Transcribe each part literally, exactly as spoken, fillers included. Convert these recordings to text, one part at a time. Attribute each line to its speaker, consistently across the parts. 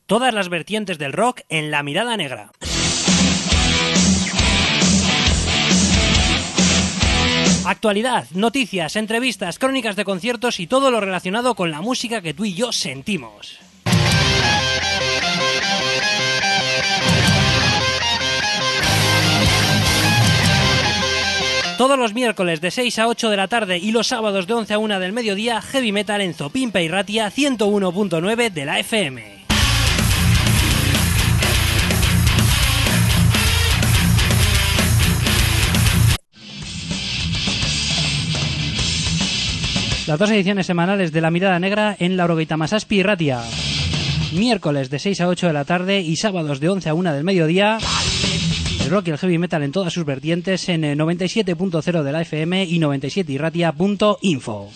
Speaker 1: Todas las vertientes del rock en La Mirada Negra. Actualidad, noticias, entrevistas, crónicas de conciertos y todo lo relacionado con la música que tú y yo sentimos. Todos los miércoles de seis a ocho de la tarde y los sábados de once a una del mediodía, Heavy Metal en Zopimpe y Ratia ciento uno punto nueve de la F M. Las dos ediciones semanales de La Mirada Negra en Laurogeita Masazpi y Ratia. Miércoles de seis a ocho de la tarde y sábados de once a una del mediodía. El rock y el heavy metal en todas sus vertientes en noventa y siete punto cero de la F M y noventa y siete y ratia punto info.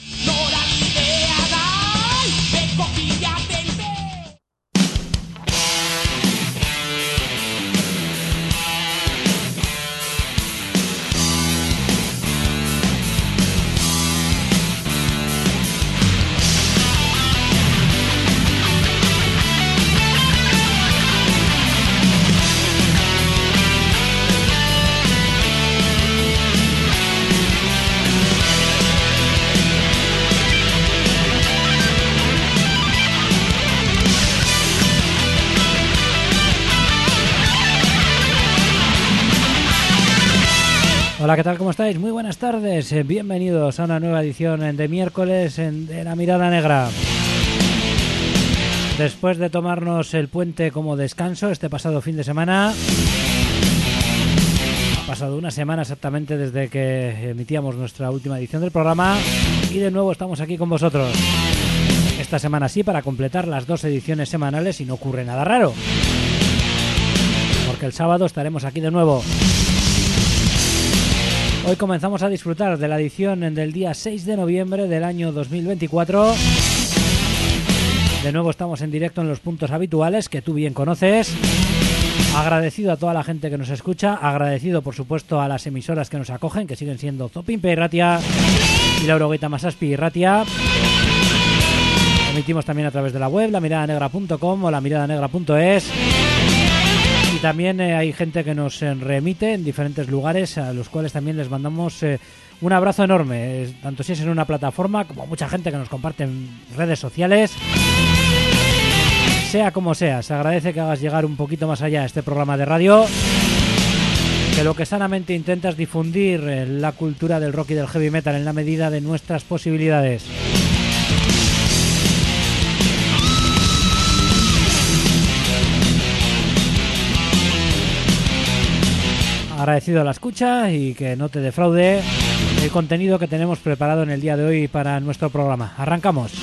Speaker 1: Hola, ¿qué tal? ¿Cómo estáis? Muy buenas tardes. Bienvenidos a una nueva edición de miércoles de La Mirada Negra. Después de tomarnos el puente como descanso este pasado fin de semana, ha pasado una semana exactamente desde que emitíamos nuestra última edición del programa y de nuevo estamos aquí con vosotros. Esta semana sí, para completar las dos ediciones semanales y no ocurre nada raro, porque el sábado estaremos aquí de nuevo. Hoy comenzamos a disfrutar de la edición del día seis de noviembre del año dos mil veinticuatro. De nuevo estamos en directo en los puntos habituales que tú bien conoces. Agradecido a toda la gente que nos escucha, agradecido por supuesto a las emisoras que nos acogen, que siguen siendo Zopimpe y Ratia y Laurogeita Masazpi y Ratia. Emitimos también a través de la web, la mirada negra punto com o la mirada negra punto es. Y también eh, hay gente que nos eh, remite en diferentes lugares, a los cuales también les mandamos eh, un abrazo enorme, eh, tanto si es en una plataforma como mucha gente que nos comparte en redes sociales. Sea como sea, se agradece que hagas llegar un poquito más allá este programa de radio, que lo que sanamente intenta es difundir eh, la cultura del rock y del heavy metal en la medida de nuestras posibilidades. Agradecido a la escucha y que no te defraude el contenido que tenemos preparado en el día de hoy para nuestro programa. Arrancamos.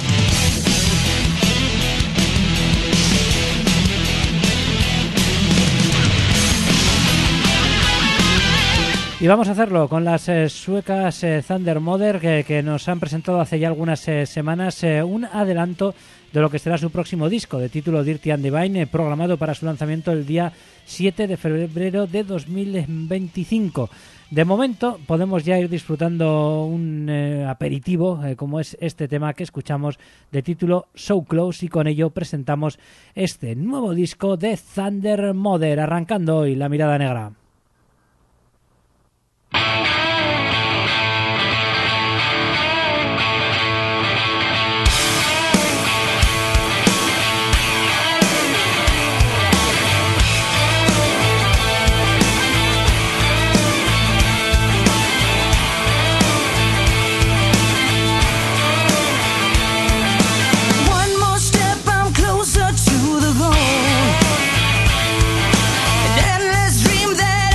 Speaker 1: Y vamos a hacerlo con las eh, suecas eh, Thunder Mother que, que nos han presentado hace ya algunas eh, semanas eh, un adelanto de lo que será su próximo disco de título Dirty and Divine, eh, programado para su lanzamiento el día siete de febrero de dos mil veinticinco. De momento podemos ya ir disfrutando un eh, aperitivo eh, como es este tema que escuchamos de título So Close, y con ello presentamos este nuevo disco de Thunder Mother, arrancando hoy La Mirada Negra.
Speaker 2: Closer to the goal. An endless dream that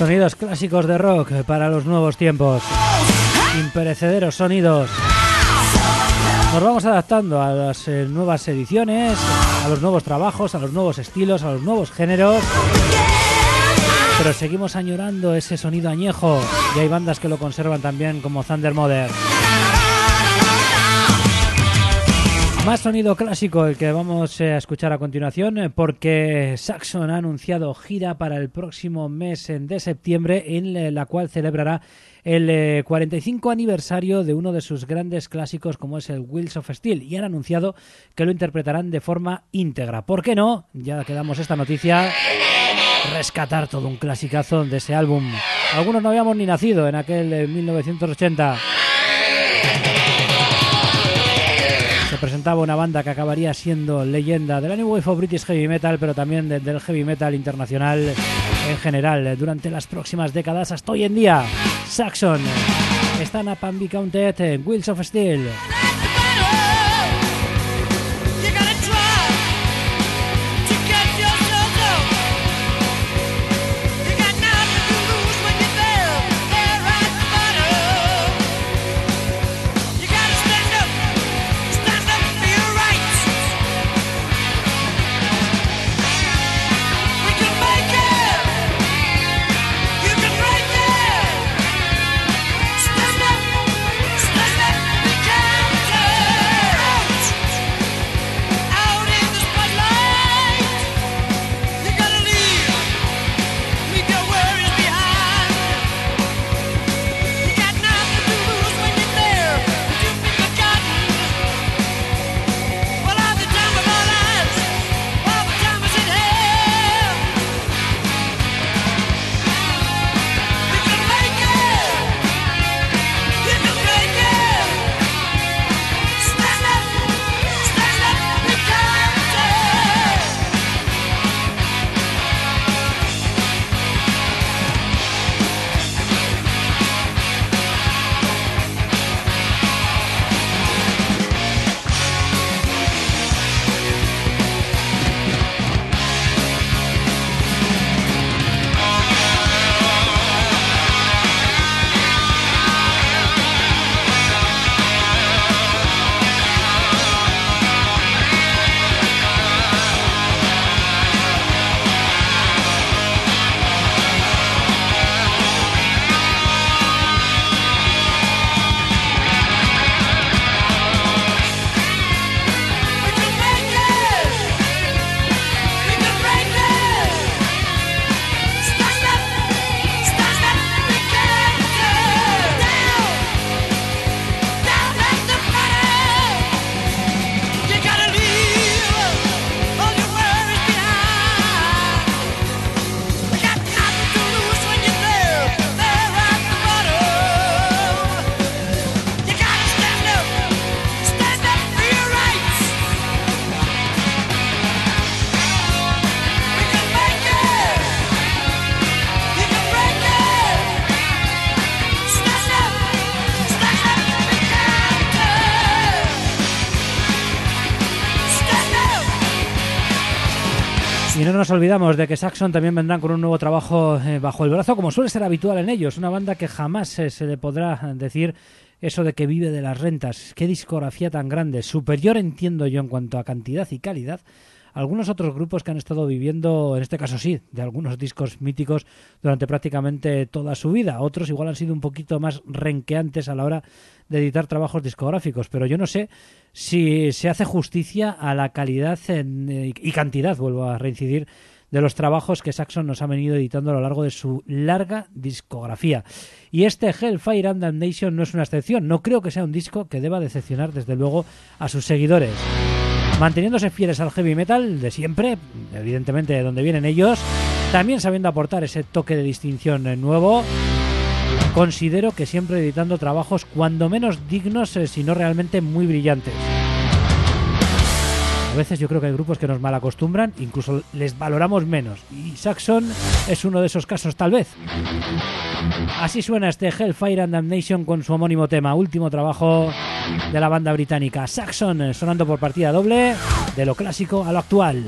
Speaker 1: Sonidos clásicos de rock para los nuevos tiempos. Imperecederos sonidos. Nos vamos adaptando a las eh, nuevas ediciones, a los nuevos trabajos, a los nuevos estilos, a los nuevos géneros. Pero seguimos añorando ese sonido añejo y hay bandas que lo conservan también, como Thunder Mother. Más sonido clásico el que vamos a escuchar a continuación, porque Saxon ha anunciado gira para el próximo mes de septiembre, en la cual celebrará el cuarenta y cinco aniversario de uno de sus grandes clásicos, como es el Wheels of Steel, y han anunciado que lo interpretarán de forma íntegra. ¿Por qué no? Ya que damos esta noticia, rescatar todo un clasicazo de ese álbum. Algunos no habíamos ni nacido en aquel mil novecientos ochenta. Se presentaba una banda que acabaría siendo leyenda de la New Wave of British Heavy Metal, pero también de, del heavy metal internacional en general durante las próximas décadas hasta hoy en día. Saxon están a Pan Be Counted en Wheels of Steel. Y no nos olvidamos de que Saxon también vendrán con un nuevo trabajo eh, bajo el brazo, como suele ser habitual en ellos. Una banda que jamás eh, se le podrá decir eso de que vive de las rentas. Qué discografía tan grande. Superior, entiendo yo, en cuanto a cantidad y calidad, algunos otros grupos que han estado viviendo, en este caso sí, de algunos discos míticos durante prácticamente toda su vida. Otros igual han sido un poquito más renqueantes a la hora de editar trabajos discográficos, pero yo no sé si se hace justicia a la calidad en, eh, y cantidad, vuelvo a reincidir, de los trabajos que Saxon nos ha venido editando a lo largo de su larga discografía. Y este Hellfire and Damnation no es una excepción. No creo que sea un disco que deba decepcionar, desde luego, a sus seguidores. Manteniéndose fieles al heavy metal de siempre, evidentemente de donde vienen ellos, también sabiendo aportar ese toque de distinción nuevo, considero que siempre editando trabajos cuando menos dignos, eh, si no realmente muy brillantes. A veces yo creo que hay grupos que nos malacostumbran, incluso les valoramos menos, y Saxon es uno de esos casos, tal vez. Así suena este Hellfire and Damnation con su homónimo tema, último trabajo de la banda británica. Saxon sonando por partida doble, de lo clásico a lo actual.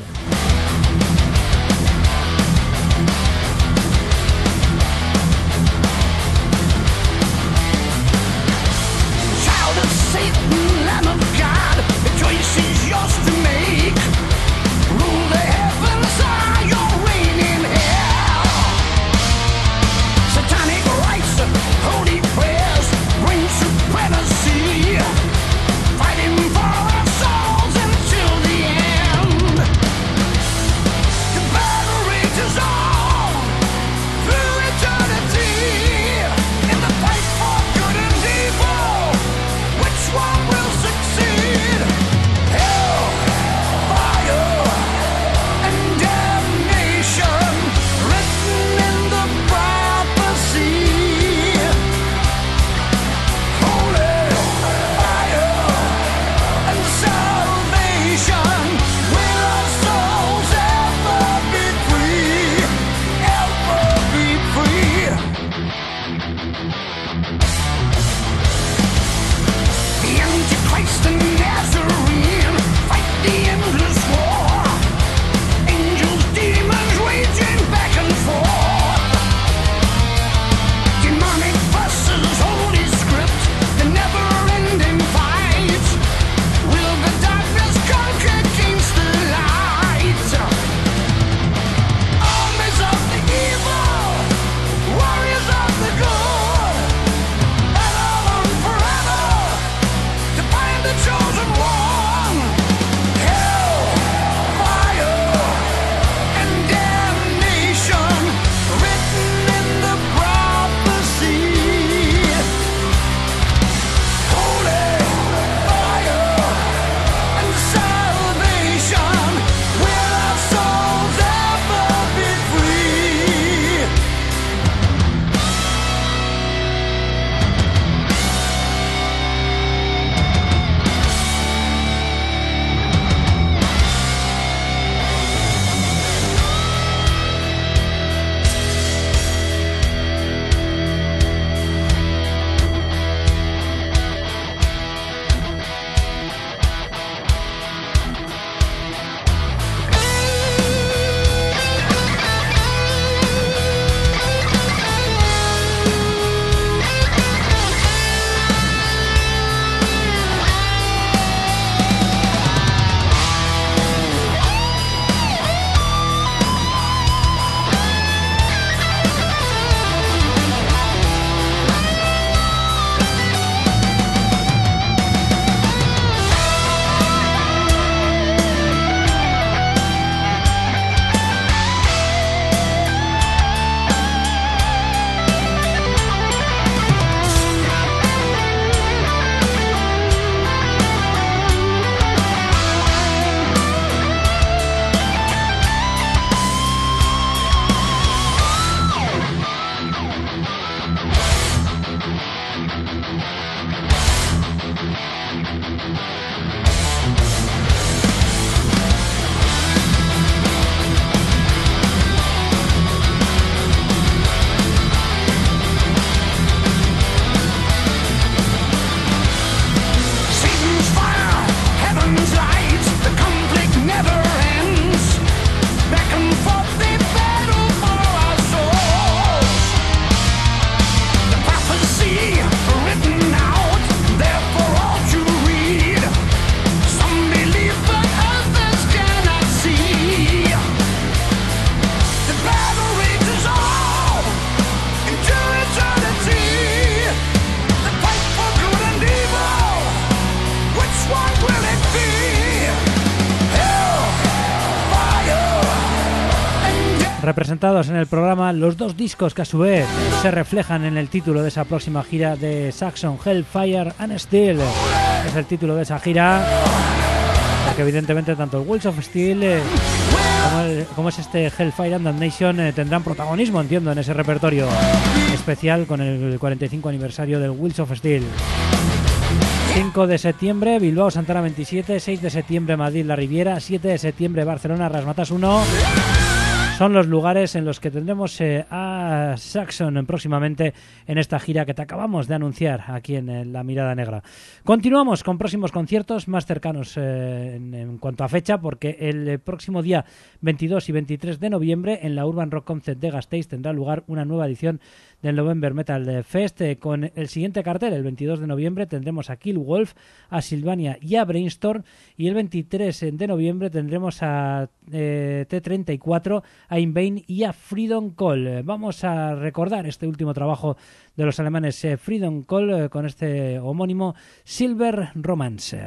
Speaker 1: Representados en el programa los dos discos que a su vez se reflejan en el título de esa próxima gira de Saxon, Hellfire and Steel. Es el título de esa gira, porque evidentemente tanto el Wheels of Steel eh, como, el, como es este Hellfire and Damnation eh, tendrán protagonismo, entiendo, en ese repertorio especial con el cuarenta y cinco aniversario del Wheels of Steel. cinco de septiembre, Bilbao, Santana veintisiete, seis de septiembre, Madrid, La Riviera, siete de septiembre, Barcelona, Razzmatazz uno. Son los lugares en los que tendremos eh, a Saxon próximamente en esta gira que te acabamos de anunciar aquí en, en La Mirada Negra. Continuamos con próximos conciertos más cercanos eh, en, en cuanto a fecha, porque el eh, próximo día veintidós y veintitrés de noviembre en la Urban Rock Concert de Gasteiz tendrá lugar una nueva edición del November Metal Fest eh, con el siguiente cartel. El veintidós de noviembre tendremos a Kill Wolf, a Sylvania y a Brainstorm, y el veintitrés de noviembre tendremos a eh, T treinta y cuatro, a In Vain y a Freedom Call. Vamos a recordar este último trabajo de los alemanes eh, Freedom Call eh, con este homónimo Silver Romance.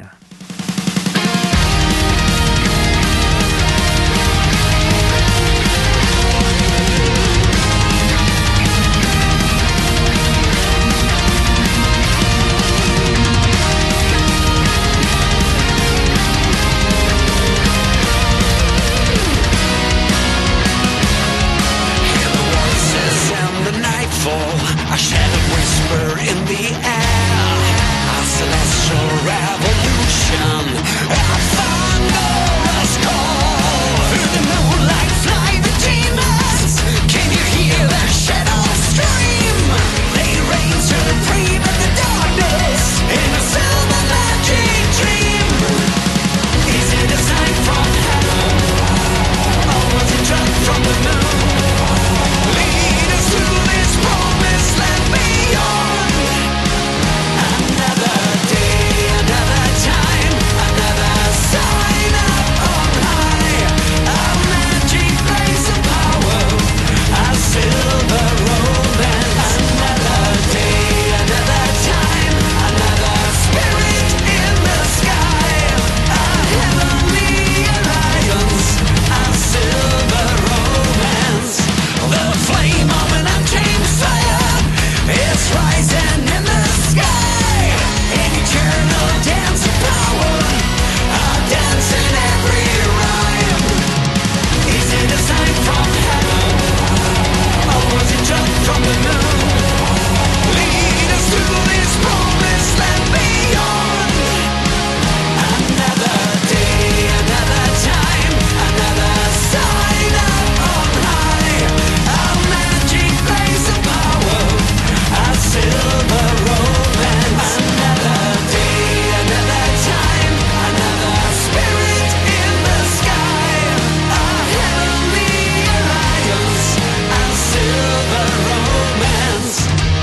Speaker 2: A shattered whisper in the air, a celestial revolution, a thunderous call. Through the moonlight fly the demons. Can you hear their shadows scream? They reign supreme in the darkness, in a silver magic dream. Is it a sign from heaven, or was it just from the moon? Lead us to this promised land beyond. Another day, another time, another sign up on high. A magic place of power, a silver romance. Another day, another time, another spirit in the sky. A heavenly alliance, a silver romance. The flame of an untamed fire is rising in the sky. An eternal dance of power, a dance in every rhyme. Is it a sign from heaven, or was it just from the moon? Lead us to this promised land beyond. Another day, another time, another sign up on high. A magic place of power, a silver romance. Another day, another time, another spirit in the sky. A heavenly alliance, a silver romance.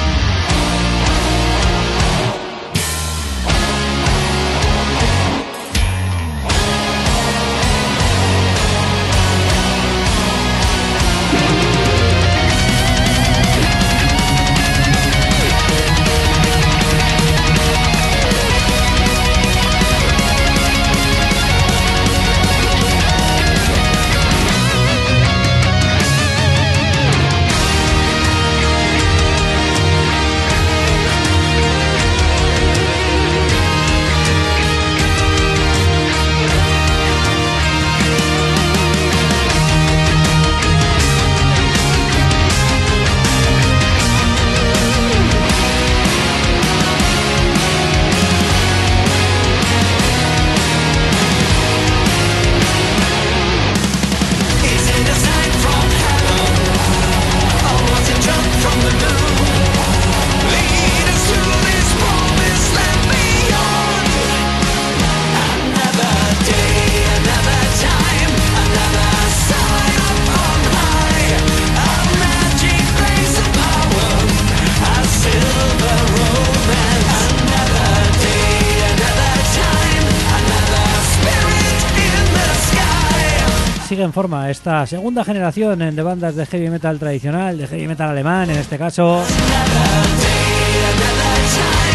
Speaker 2: Is it a sign from heaven, or was it just from the moon? Lead us to this promised land beyond. Another day, another time, another sign up on high. A magic place of power, a silver romance. Another day, another time, another spirit in the sky.
Speaker 1: Sigue en forma esta segunda generación de bandas de heavy metal tradicional, de heavy metal alemán en este caso.
Speaker 2: Another day, another time.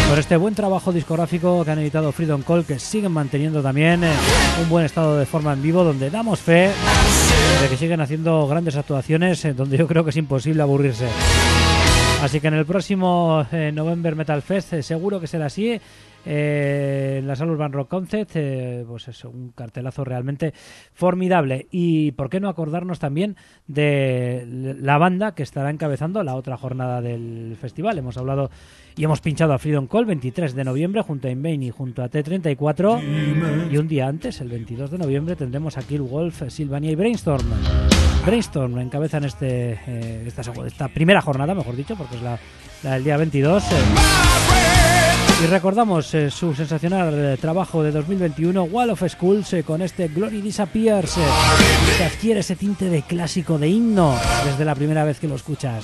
Speaker 1: Por este buen trabajo discográfico que han editado Freedom Call, que siguen manteniendo también eh, un buen estado de forma en vivo, donde damos fe de que siguen haciendo grandes actuaciones, eh, donde yo creo que es imposible aburrirse. Así que en el próximo eh, November Metal Fest eh, seguro que será así. Eh, en la sala Urban Rock Concept, eh, pues es un cartelazo realmente formidable. Y por qué no acordarnos también de la banda que estará encabezando la otra jornada del festival. Hemos hablado y hemos pinchado a Freedom Call veintitrés de noviembre junto a Invain y junto a T treinta y cuatro, y un día antes, el veintidós de noviembre, tendremos a Kill Wolf, Sylvania y Brainstorm. Brainstorm encabezan este, eh, esta, esta primera jornada, mejor dicho, porque es la, la del día veintidós. Eh. Y recordamos eh, su sensacional eh, trabajo de dos mil veintiuno, Wall of Skulls, eh, con este Glory Disappears, eh, que adquiere ese tinte de clásico, de himno, desde la primera vez que lo escuchas.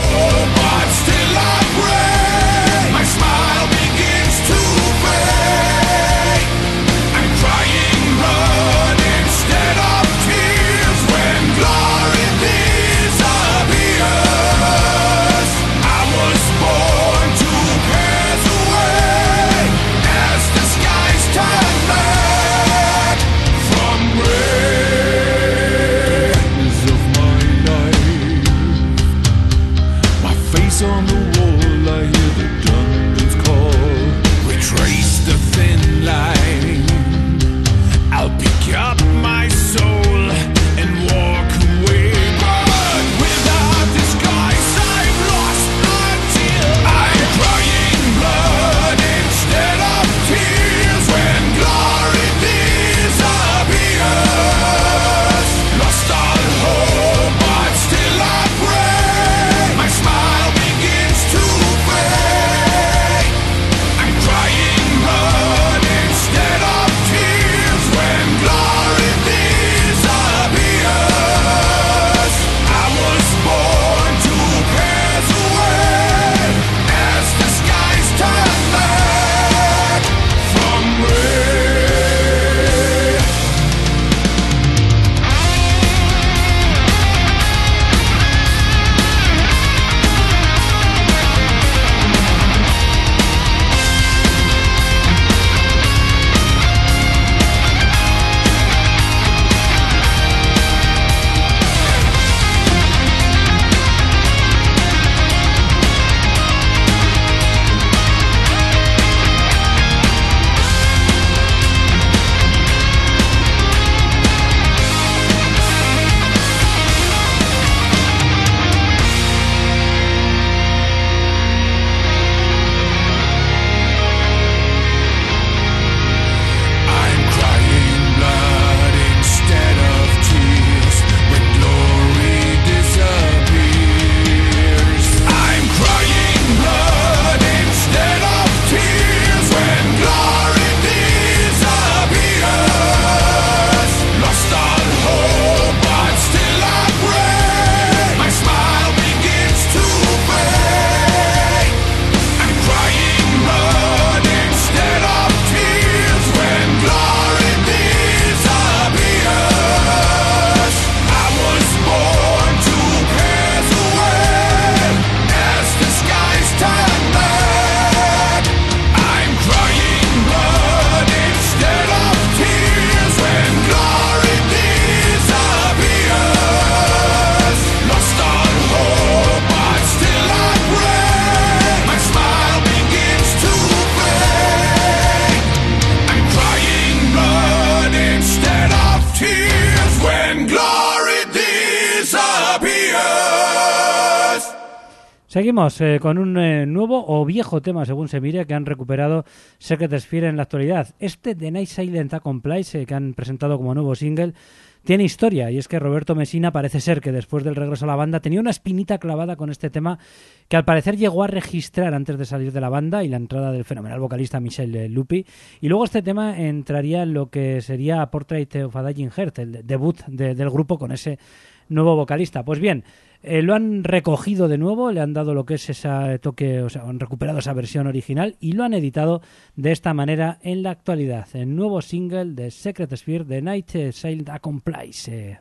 Speaker 3: On the wall, I hear the gunman's call. Retrace the thin line. I'll pick up my soul and walk away. But without disguise, I've lost until I'm crying blood instead of tears when glory disappears. Lost all hope, but still I pray. My smile to fade. I'm crying blood instead of tears when glory disappears. I was born to pass away as the skies turn back from red.
Speaker 1: Seguimos eh, con un eh, nuevo o viejo tema, según se mire, que han recuperado Secret Sphere en la actualidad. Este The Night Silent Accomplice, eh, que han presentado como nuevo single, tiene historia, y es que Roberto Messina parece ser que después del regreso a la banda tenía una espinita clavada con este tema que al parecer llegó a registrar antes de salir de la banda y la entrada del fenomenal vocalista Michel Lupi, y luego este tema entraría en lo que sería Portrait of a Dying Heart, el debut de, del grupo con ese nuevo vocalista. Pues bien, eh, lo han recogido de nuevo, le han dado lo que es ese toque, o sea, han recuperado esa versión original y lo han editado de esta manera en la actualidad. El nuevo single de Secret Sphere, The Night Silent Accomplice.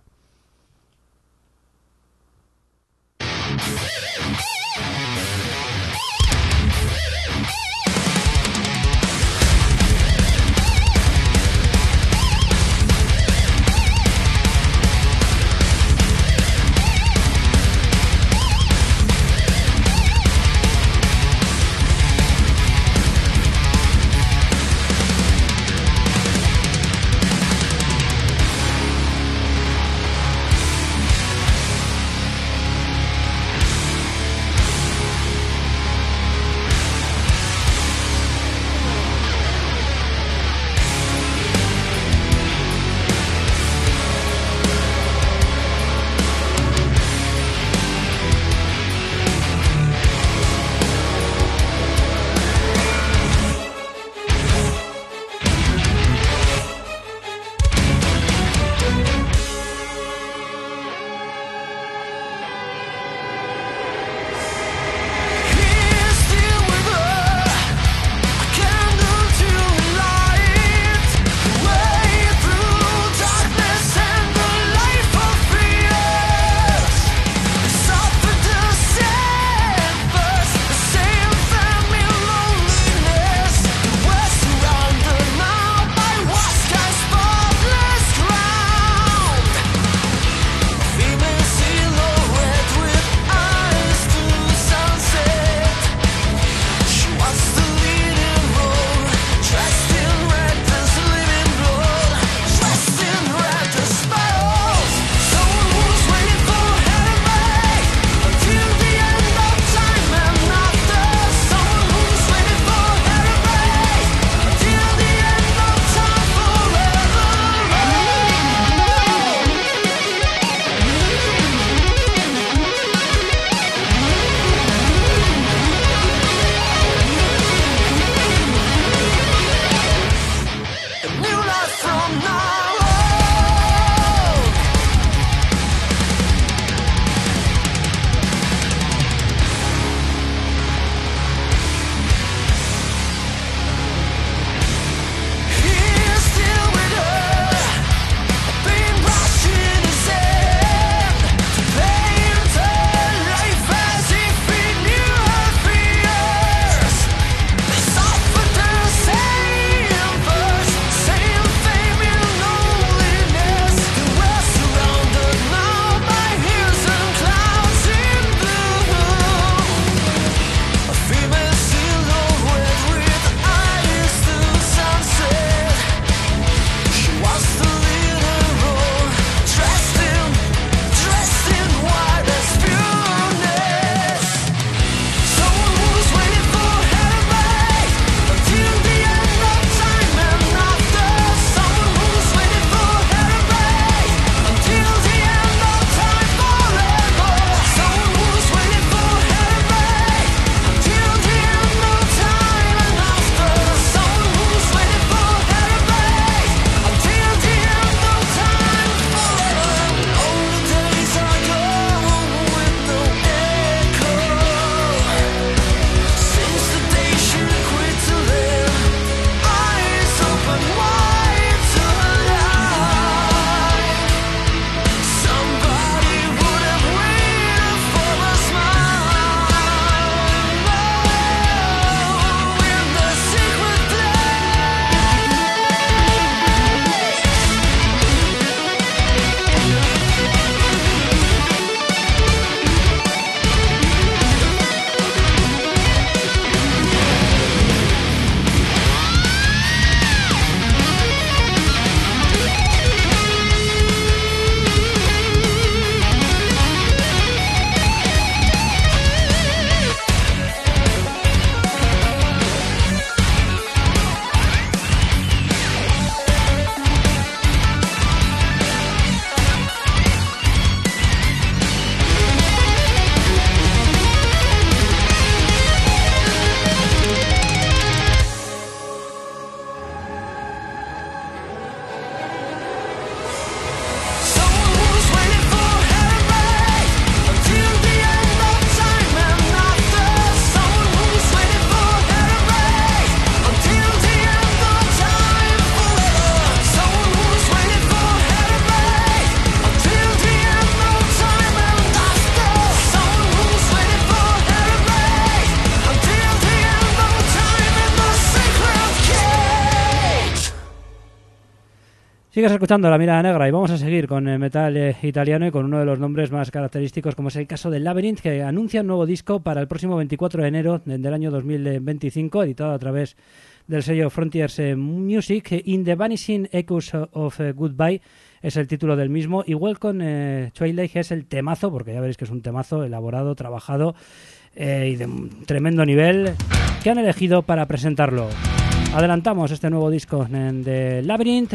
Speaker 1: Sigues escuchando La Mirada Negra y vamos a seguir con el metal eh, italiano y con uno de los nombres más característicos, como es el caso de Labyrinth, que anuncia un nuevo disco para el próximo veinticuatro de enero del año dos mil veinticinco, editado a través del sello Frontiers Music. In the Vanishing Echoes of Goodbye es el título del mismo, y Welcome eh, Twilight es el temazo, porque ya veréis que es un temazo elaborado, trabajado eh, y de tremendo nivel, que han elegido para presentarlo. Adelantamos este nuevo disco de Labyrinth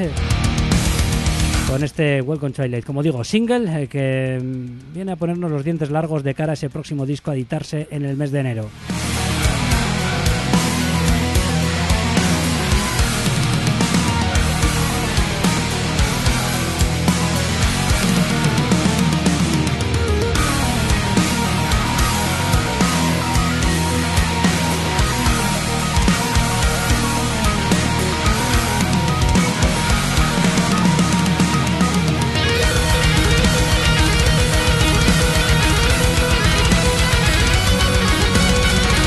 Speaker 1: con este Welcome Twilight, como digo, single eh, que viene a ponernos los dientes largos de cara a ese próximo disco a editarse en el mes de enero.
Speaker 3: We'll be right back.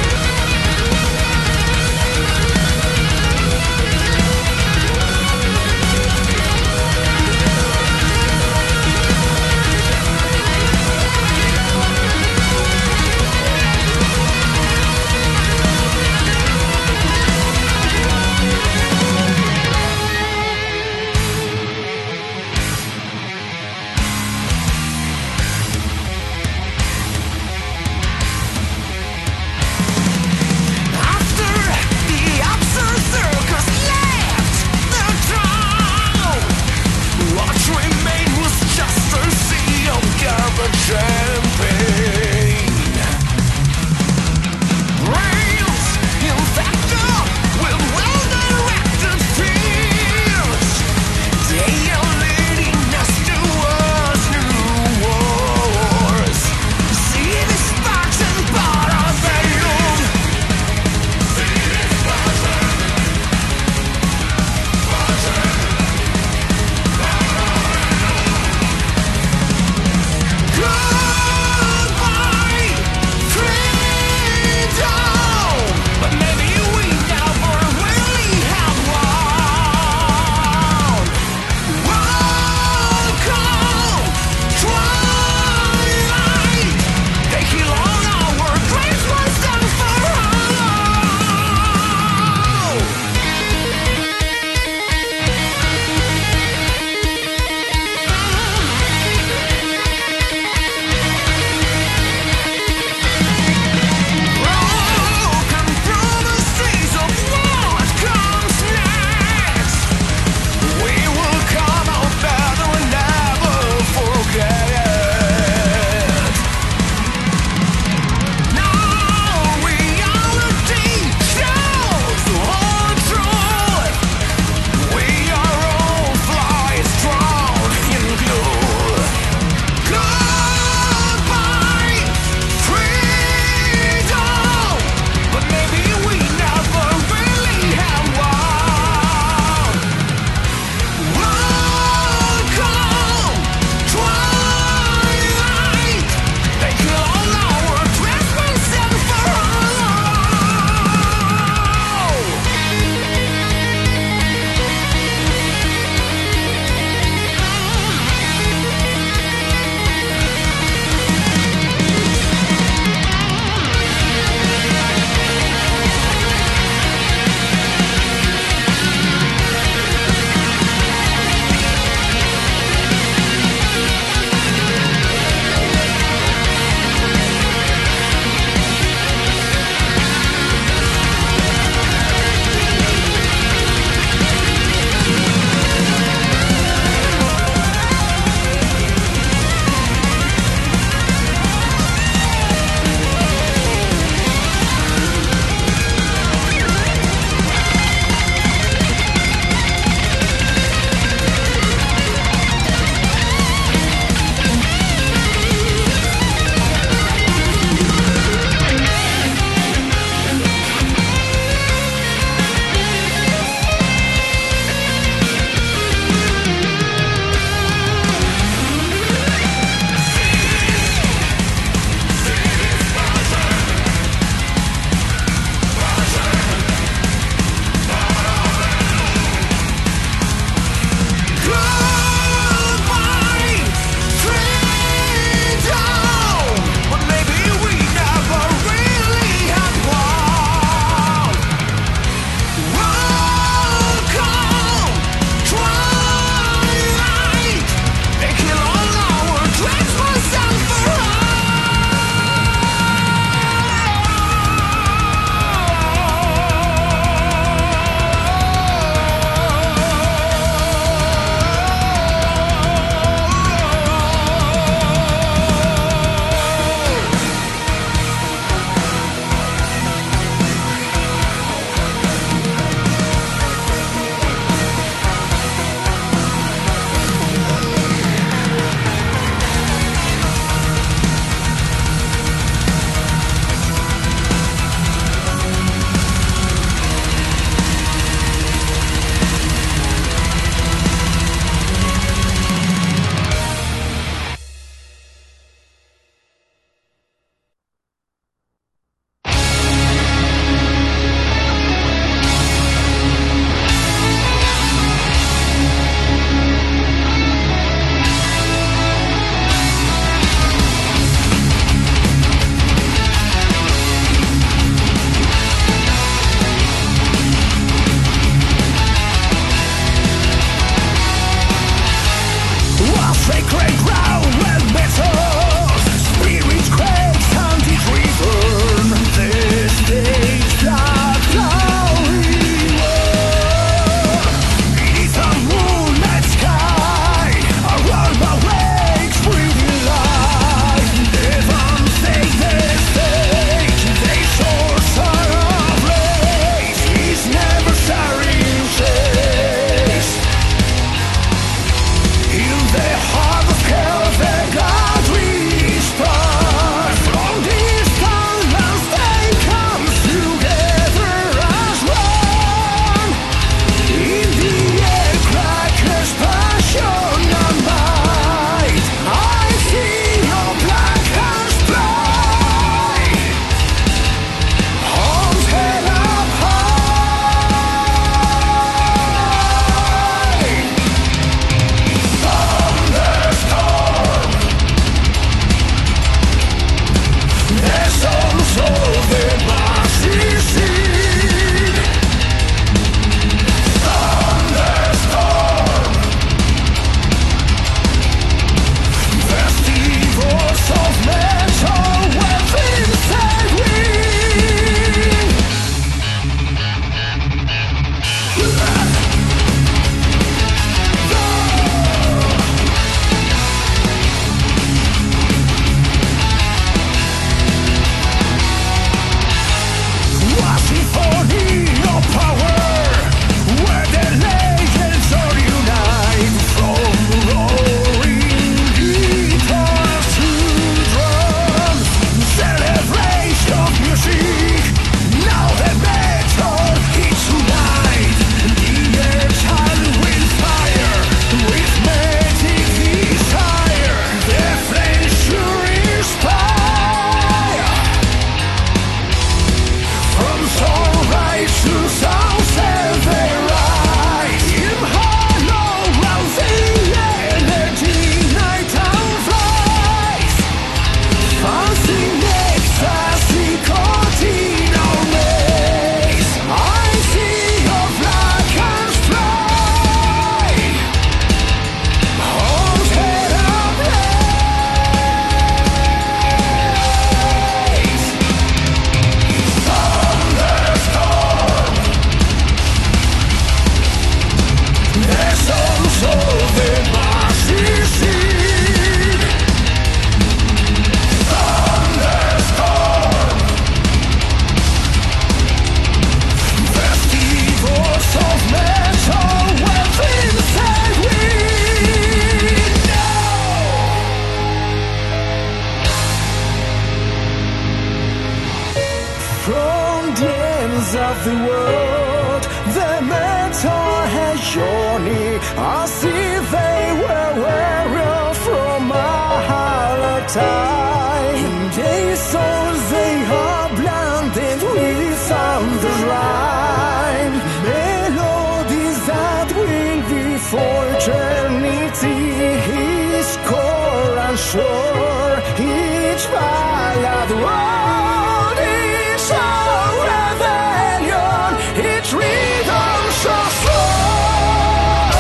Speaker 3: the world. The mental has journey. I see they were wearing from a higher time. In their souls they are blinded with thunder rhyme. Melodies that will be for eternity. His core and sure. Each ballad world is a rebellion. Each rhythm so slow.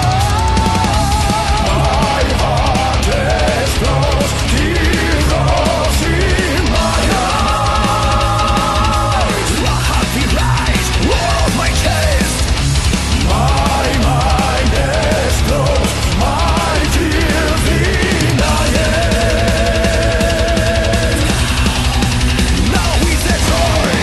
Speaker 3: My heart explodes, tears in my eyes. A happy rise of my chest. My mind explodes, my tears in my head. Now is the time.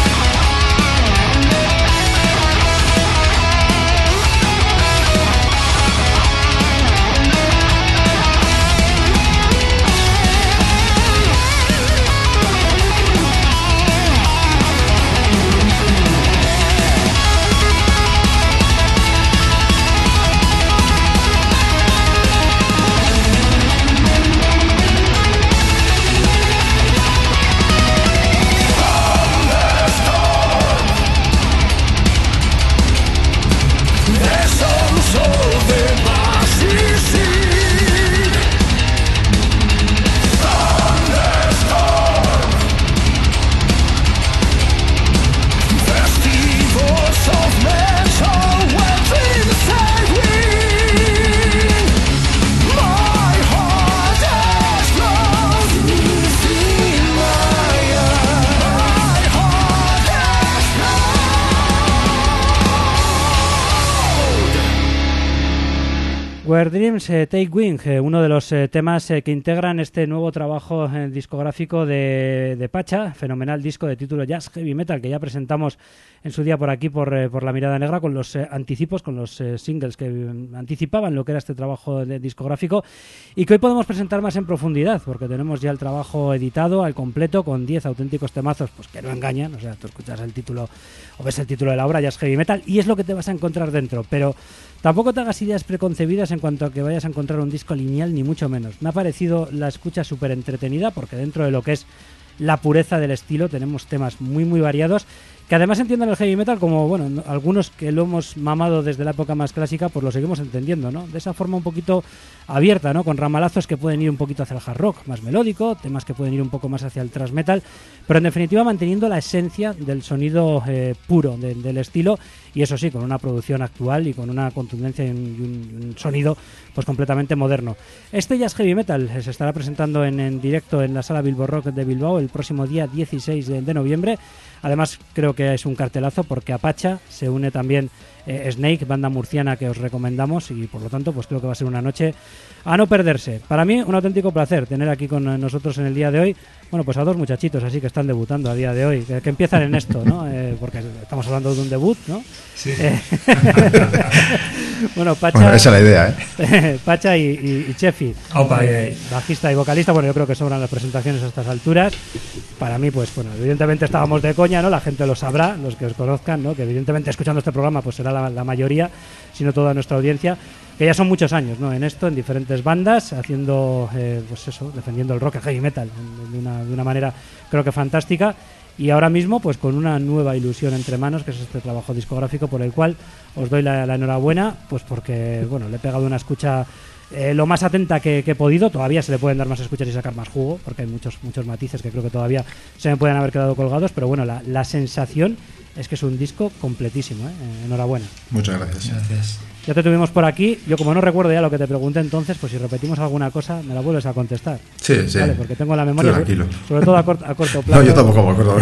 Speaker 3: The sons of the masses sing. Thunderstorm. Festivals of metal wet inside wind. My heart explodes within my eyes. My heart explodes.
Speaker 1: Where Dreams eh, Take Wing, eh, uno de los eh, temas eh, que integran este nuevo trabajo eh, discográfico de, de Pacha, fenomenal disco de título Jazz Heavy Metal, que ya presentamos en su día por aquí, por, eh, por La Mirada Negra, con los eh, anticipos, con los eh, singles que eh, anticipaban lo que era este trabajo de- discográfico, y que hoy podemos presentar más en profundidad, porque tenemos ya el trabajo editado al completo, con diez auténticos temazos, pues que no engañan. O sea, tú escuchas el título o ves el título de la obra, Jazz Heavy Metal, y es lo que te vas a encontrar dentro, pero tampoco te hagas ideas preconcebidas en cuanto a que vayas a encontrar un disco lineal, ni mucho menos. Me ha parecido la escucha súper entretenida, porque dentro de lo que es la pureza del estilo tenemos temas muy muy variados, que además entienden el heavy metal como, bueno, no- algunos que lo hemos mamado desde la época más clásica, pues lo seguimos entendiendo, ¿no? De esa forma un poquito abierta, ¿no? Con ramalazos que pueden ir un poquito hacia el hard rock más melódico, temas que pueden ir un poco más hacia el thrash metal, pero en definitiva manteniendo la esencia del sonido eh, puro de- del estilo, y eso sí, con una producción actual y con una contundencia y un, y un- y un sonido pues completamente moderno. Este Jazz Heavy Metal eh, se estará presentando en, en directo en la Sala Bilbo Rock de Bilbao el próximo día dieciséis de, de noviembre. Además, creo que es un cartelazo porque a Pacha se une también eh, Snake, banda murciana que os recomendamos, y por lo tanto pues creo que va a ser una noche a no perderse. Para mí un auténtico placer tener aquí con eh, nosotros en el día de hoy, bueno, pues a dos muchachitos así que están debutando a día de hoy, que, que empiezan en esto, ¿no? Eh, porque estamos hablando de un debut, ¿no?
Speaker 4: Sí.
Speaker 1: Eh, bueno, Pacha,
Speaker 5: Bueno, esa es la idea, ¿eh?
Speaker 1: Pacha y, y, y Chefi,
Speaker 4: Aupa,
Speaker 1: eh,
Speaker 4: eh.
Speaker 1: bajista y vocalista. Bueno, yo creo que sobran las presentaciones a estas alturas. Para mí, pues bueno, evidentemente estábamos de coña, ¿no? La gente lo sabrá, los que os conozcan, ¿no? Que evidentemente escuchando este programa pues será la, la mayoría, sino toda nuestra audiencia, que ya son muchos años, ¿no? En esto, en diferentes bandas, haciendo, eh, pues eso, defendiendo el rock, el heavy metal, de una, de una manera creo que fantástica. Y ahora mismo, pues con una nueva ilusión entre manos, que es este trabajo discográfico, por el cual os doy la, la enhorabuena, pues porque, bueno, le he pegado una escucha eh, lo más atenta que, que he podido. Todavía se le pueden dar más escuchas y sacar más jugo, porque hay muchos muchos matices que creo que todavía se me pueden haber quedado colgados, pero bueno, la, la sensación es que es un disco completísimo, ¿eh? Eh, enhorabuena.
Speaker 5: Muchas gracias.
Speaker 4: Gracias.
Speaker 1: Ya te tuvimos por aquí. Yo, como no recuerdo ya lo que te pregunté entonces, pues si repetimos alguna cosa, me la vuelves a contestar.
Speaker 5: Sí, sí.
Speaker 1: Vale, porque tengo la memoria,
Speaker 5: Tú tranquilo.
Speaker 1: sobre todo a, cort- a corto plazo.
Speaker 5: No, yo tampoco me acuerdo.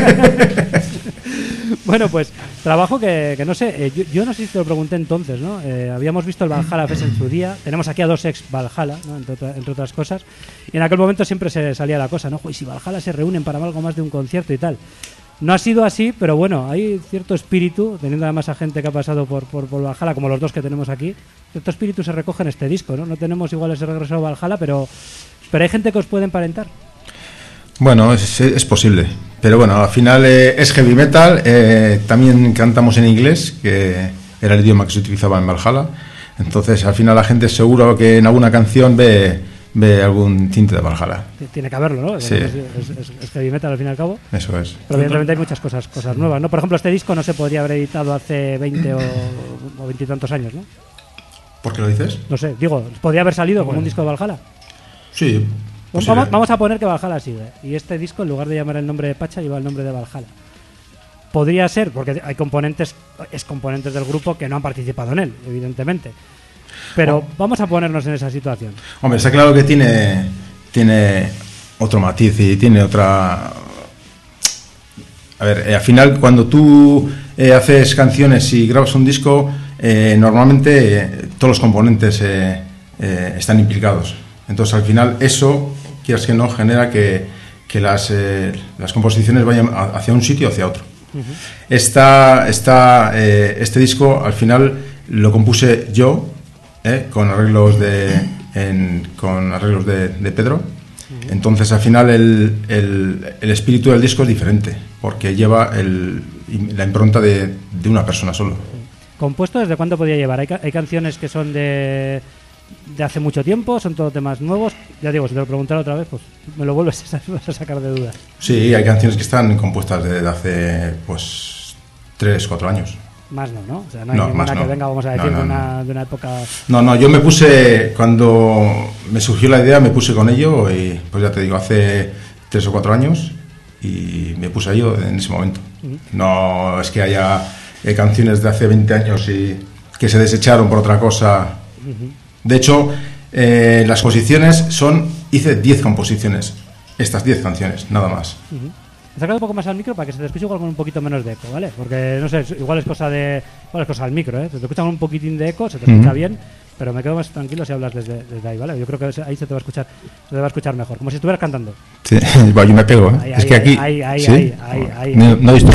Speaker 1: Bueno, pues trabajo que, que no sé, eh, yo, yo no sé si te lo pregunté entonces, ¿no? Eh, habíamos visto el Valhalla Fest en su día, tenemos aquí a dos ex Valhalla, ¿no? entre, otra- entre otras cosas, y en aquel momento siempre se salía la cosa, ¿no? Joder, si Valhalla se reúnen para algo más de un concierto y tal. No ha sido así, pero bueno, hay cierto espíritu, teniendo además a gente que ha pasado por, por, por Valhalla, como los dos que tenemos aquí, cierto espíritu se recoge en este disco, ¿no? No tenemos igual ese regreso a Valhalla, pero, pero hay gente que os puede emparentar.
Speaker 5: Bueno, es, es posible. Pero bueno, al final eh, es heavy metal. Eh, también cantamos en inglés, que era el idioma que se utilizaba en Valhalla. Entonces, al final la gente seguro que en alguna canción ve, ve algún tinte de Valhalla.
Speaker 1: Tiene que haberlo, ¿no?
Speaker 5: Sí.
Speaker 1: Es, es, es, es heavy metal al fin y al cabo.
Speaker 5: Eso es.
Speaker 1: Pero evidentemente hay muchas cosas, cosas nuevas, ¿no? Por ejemplo, este disco no se podría haber editado hace veinte o veintitantos años, ¿no?
Speaker 5: ¿Por qué lo dices?
Speaker 1: No sé, digo, ¿podría haber salido como un disco de Valhalla?
Speaker 5: Sí.
Speaker 1: Pues vamos, vamos a poner que Valhalla sigue. Y este disco, en lugar de llamar el nombre de Pacha, lleva el nombre de Valhalla. Podría ser, porque hay componentes, es componentes del grupo que no han participado en él, evidentemente. Pero oh. vamos a ponernos en esa situación.
Speaker 5: Hombre, está claro que tiene, tiene otro matiz y tiene otra... A ver, eh, al final, cuando tú eh, haces canciones y grabas un disco, eh, normalmente eh, todos los componentes eh, eh, están implicados. Entonces, al final, eso, quieras que no, genera que, que las, eh, las composiciones vayan hacia un sitio o hacia otro. Uh-huh. Esta, esta, eh, este disco, al final, lo compuse yo, eh, con arreglos de, en, con arreglos de, de Pedro. Uh-huh. Entonces, al final, el, el, el espíritu del disco es diferente, porque lleva el, la impronta de, de una persona solo.
Speaker 1: ¿Compuesto desde cuándo podía llevar? ¿Hay, hay canciones que son de... de hace mucho tiempo? ¿Son todo temas nuevos? Ya digo, si te lo preguntara otra vez, pues me lo vuelves a sacar de dudas.
Speaker 5: Sí, hay canciones que están compuestas desde hace, pues, tres, cuatro años.
Speaker 1: Más no, ¿no? O sea, no hay
Speaker 5: no,
Speaker 1: ninguna
Speaker 5: no.
Speaker 1: que venga, vamos a decir,
Speaker 5: no, no,
Speaker 1: de, una,
Speaker 5: no.
Speaker 1: de una época...
Speaker 5: No, no, yo me puse, cuando me surgió la idea, me puse con ello y, pues ya te digo, hace tres o cuatro años y me puse a ello en ese momento. Uh-huh. No es que haya eh, canciones de hace veinte años y que se desecharon por otra cosa... Uh-huh. De hecho, eh, las composiciones son... Hice diez composiciones. Estas diez canciones, nada más.
Speaker 1: Uh-huh. Acércate un poco más al micro para que se te escuche igual con un poquito menos de eco, ¿vale? Porque, no sé, igual es cosa de... Igual es cosa del micro, ¿eh? Se te escucha con un poquitín de eco, se te escucha uh-huh. bien, pero me quedo más tranquilo si hablas desde, desde ahí, ¿vale? Yo creo que ahí se te va a escuchar se te va a escuchar mejor. Como si estuvieras cantando.
Speaker 5: Sí, bueno, yo me pego, ¿eh?
Speaker 1: Ahí,
Speaker 5: es
Speaker 1: ahí,
Speaker 5: que aquí...
Speaker 1: Ahí, ahí,
Speaker 5: ¿sí?
Speaker 1: ahí, ahí, ahí.
Speaker 5: No, no he visto...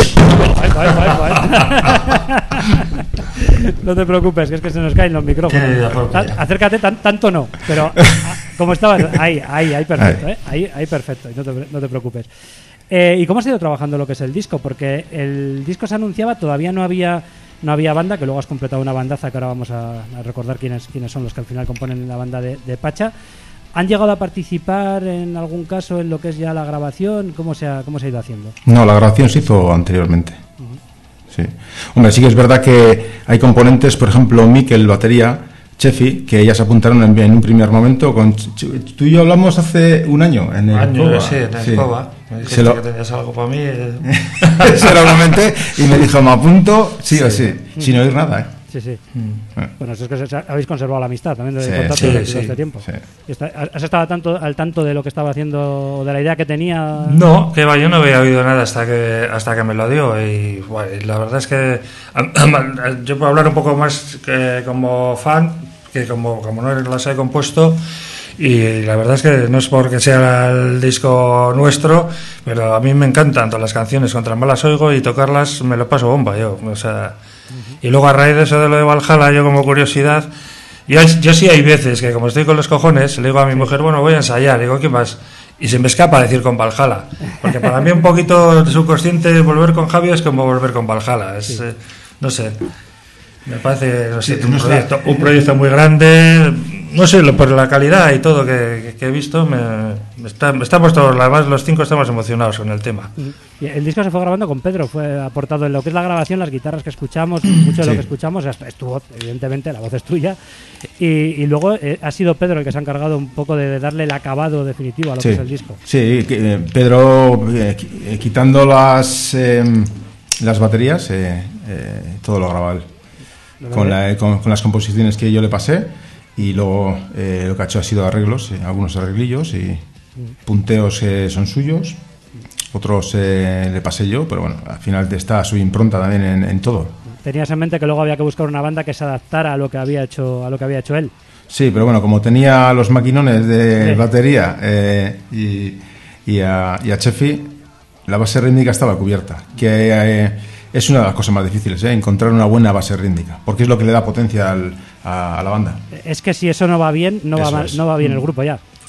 Speaker 1: No te preocupes, que es que se nos caen los micrófonos. Acércate, tan, tanto no, pero a, como estabas, ahí, ahí, ahí perfecto, ¿eh? Ahí, ahí perfecto, no te, no te preocupes. Eh, ¿Y cómo has ido trabajando lo que es el disco? Porque el disco se anunciaba, todavía no había no había banda, que luego has completado una bandaza que ahora vamos a, a recordar quiénes, quiénes son los que al final componen la banda de, de Pacha. ¿Han llegado a participar en algún caso en lo que es ya la grabación? ¿Cómo se ha, cómo se ha ido haciendo?
Speaker 5: No, la grabación se hizo anteriormente. Uh-huh. Sí. Hombre, sí que es verdad que hay componentes, por ejemplo, Mikel, batería, Chefi, que ya se apuntaron en, en un primer momento. Con, tú y yo hablamos hace un año en el
Speaker 4: año,
Speaker 5: Cova.
Speaker 4: Sí, en el
Speaker 5: sí.
Speaker 4: Cova. Me dijiste lo... que tenías algo para mí.
Speaker 5: Seguramente. Y me dijo, me apunto, sí, sí o sí, sí, sin oír nada, ¿eh?
Speaker 1: Sí, sí. Mm. Bueno, es que habéis conservado la amistad también de
Speaker 5: sí,
Speaker 1: contacto
Speaker 5: sí,
Speaker 1: durante
Speaker 5: sí,
Speaker 1: este tiempo.
Speaker 5: Sí.
Speaker 1: Está, ¿Has estado al tanto, al tanto de lo que estaba haciendo, de la idea que tenía?
Speaker 4: No, que va, yo no había oído nada hasta que hasta que me lo dio. Y bueno, la verdad es que yo puedo hablar un poco más que como fan, que como, como no las he compuesto. Y la verdad es que no es porque sea el disco nuestro, pero a mí me encantan todas las canciones. Contra más las oigo y tocarlas me lo paso bomba yo. O sea, uh-huh. Y luego a raíz de eso de lo de Valhalla, yo como curiosidad, yo, yo sí hay veces que como estoy con los cojones, le digo a mi mujer, bueno, voy a ensayar, digo, ¿qué más? Y se me escapa decir con Valhalla, porque para mí un poquito subconsciente volver con Javi es como volver con Valhalla, es, sí. eh, no sé, me parece, no sé, sí, un, proyecto, un proyecto muy grande, no sé, por la calidad y todo que, que he visto, me, me está, estamos todos, además los cinco estamos emocionados con el tema.
Speaker 1: Y el disco se fue grabando con Pedro, fue aportado en lo que es la grabación, las guitarras que escuchamos, mucho de sí. lo que escuchamos es tu voz, evidentemente, la voz es tuya, y, y luego eh, ha sido Pedro el que se ha encargado un poco de, de darle el acabado definitivo a lo
Speaker 5: sí.
Speaker 1: que es el disco.
Speaker 5: Sí, eh, Pedro, eh, quitando las, eh, las baterías, eh, eh, todo lo grababa él, con, la, con, con las composiciones que yo le pasé. Y luego eh, lo que ha hecho ha sido arreglos, eh, algunos arreglillos y punteos eh, son suyos, otros eh, le pasé yo, pero bueno, al final está su impronta también en, en todo.
Speaker 1: Tenías en mente que luego había que buscar una banda que se adaptara a lo que había hecho, a lo que había hecho él.
Speaker 5: Sí, pero bueno, como tenía los maquinones de sí. batería eh, y, y, a, y a Chefi, la base rítmica estaba cubierta, que eh, es una de las cosas más difíciles, ¿eh? Encontrar una buena base rítmica, porque es lo que le da potencia al, a, a la banda.
Speaker 1: Es que si eso no va bien, no, va,
Speaker 5: es.
Speaker 1: no va bien el grupo ya.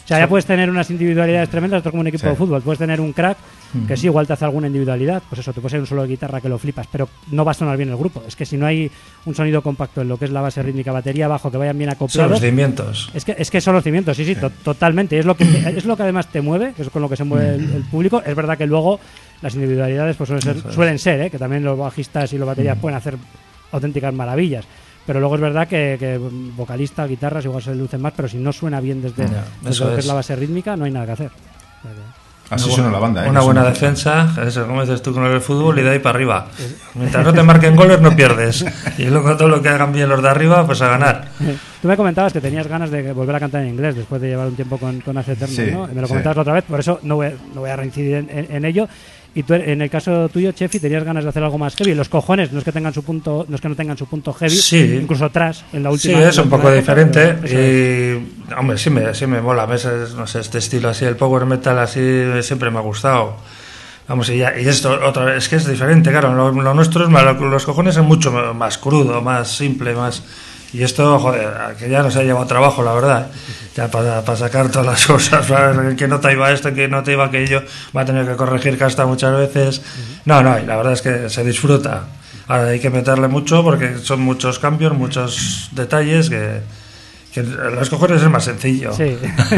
Speaker 1: O sea, ya puedes tener unas individualidades tremendas, esto es como un equipo
Speaker 5: Sí.
Speaker 1: de fútbol. Puedes tener un crack que sí, igual te hace alguna individualidad, pues eso, te puede ser un solo de guitarra que lo flipas, pero no va a sonar bien el grupo. Es que si no hay un sonido compacto en lo que es la base rítmica, batería, bajo, que vayan bien
Speaker 4: Son
Speaker 1: acoplados.
Speaker 4: los cimientos.
Speaker 1: Es que, es que son los cimientos, sí, sí, to- totalmente. Y es lo que es lo que además te mueve, que es con lo que se mueve el, el público. Es verdad que luego las individualidades pues suelen ser,
Speaker 4: Eso es.
Speaker 1: suelen ser ¿eh? que también los bajistas y los baterías pueden hacer auténticas maravillas. Pero luego es verdad que, que vocalista, guitarras igual se lucen más, pero si no suena bien desde,
Speaker 4: Ya,
Speaker 1: desde
Speaker 4: eso
Speaker 1: lo que
Speaker 4: es.
Speaker 1: es la base rítmica, no hay nada que hacer. O sea que-
Speaker 5: Así
Speaker 4: Una
Speaker 5: suena
Speaker 4: bu-
Speaker 5: la banda. ¿eh?
Speaker 4: Una
Speaker 5: Que
Speaker 4: buena
Speaker 5: suena-
Speaker 4: defensa, eso, como dices tú con el fútbol, y de ahí para arriba. Mientras no te marquen goles, no pierdes. Y luego todo lo que hagan bien los de arriba, pues a ganar.
Speaker 1: Tú me comentabas que tenías ganas de volver a cantar en inglés después de llevar un tiempo con, con Hace Eterno,
Speaker 5: Sí,
Speaker 1: ¿no? Me lo
Speaker 5: sí.
Speaker 1: comentabas la otra vez, por eso no voy, no voy a reincidir en, en- en ello. Y tú, en el caso tuyo, Chefi, tenías ganas de hacer algo más heavy. Los cojones no es que tengan su punto, no es que no tengan su punto heavy,
Speaker 4: Sí.
Speaker 1: incluso tras en la
Speaker 4: Sí,
Speaker 1: última.
Speaker 4: es un
Speaker 1: en la
Speaker 4: poco
Speaker 1: última época,
Speaker 4: diferente.
Speaker 1: pero eso es.
Speaker 4: Y, hombre, sí me, sí me mola. ¿Ves? Es, no sé, este estilo así, el power metal así, siempre me ha gustado. Vamos, y, ya, y esto otra vez, es que es diferente, claro. Lo, lo nuestro es más, lo- los cojones es mucho más crudo, más simple, más. Y esto, joder, que ya nos ha llevado trabajo, la verdad. Ya para, para sacar todas las cosas, para ver que no te iba esto, que no te iba aquello, va a tener que corregir casta muchas veces. No, no, y la verdad es que se disfruta. Ahora hay que meterle mucho porque son muchos cambios, muchos detalles que, que los cojones es más sencillo.
Speaker 1: Sí.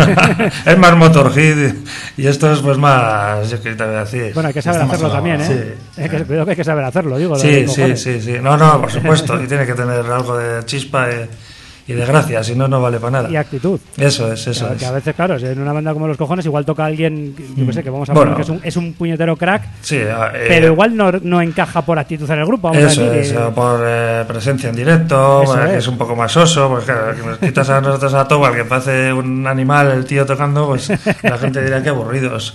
Speaker 4: Es más Motorhead y esto es pues más, yo qué te voy a decir.
Speaker 1: Bueno, hay que saber
Speaker 5: Está más
Speaker 1: hacerlo también, ¿eh?
Speaker 5: elaborado.
Speaker 4: Sí.
Speaker 1: Es que, creo que hay que saber hacerlo, digo. lo de
Speaker 4: Sí,
Speaker 1: los
Speaker 4: sí,
Speaker 1: cojones.
Speaker 4: sí, sí. No, no, por supuesto. Y tiene que tener algo de chispa y, y de gracia, si no, no vale para nada.
Speaker 1: Y actitud.
Speaker 4: Eso es, eso
Speaker 1: que,
Speaker 4: es.
Speaker 1: que a veces, claro, si en una banda como Los Cojones igual toca a alguien, yo que sé, que vamos a
Speaker 4: Bueno.
Speaker 1: poner que es un, es un puñetero crack,
Speaker 4: Sí, eh,
Speaker 1: pero igual no, no encaja por actitud en el grupo. Vamos
Speaker 4: Eso
Speaker 1: a decir,
Speaker 4: es,
Speaker 1: y-
Speaker 4: o por eh, presencia en directo,
Speaker 1: Eso
Speaker 4: eh, que
Speaker 1: es.
Speaker 4: es un poco más oso, pues claro, que nos quitas a nosotros a Tobal, que parece un animal el tío tocando, pues la gente dirá que aburridos.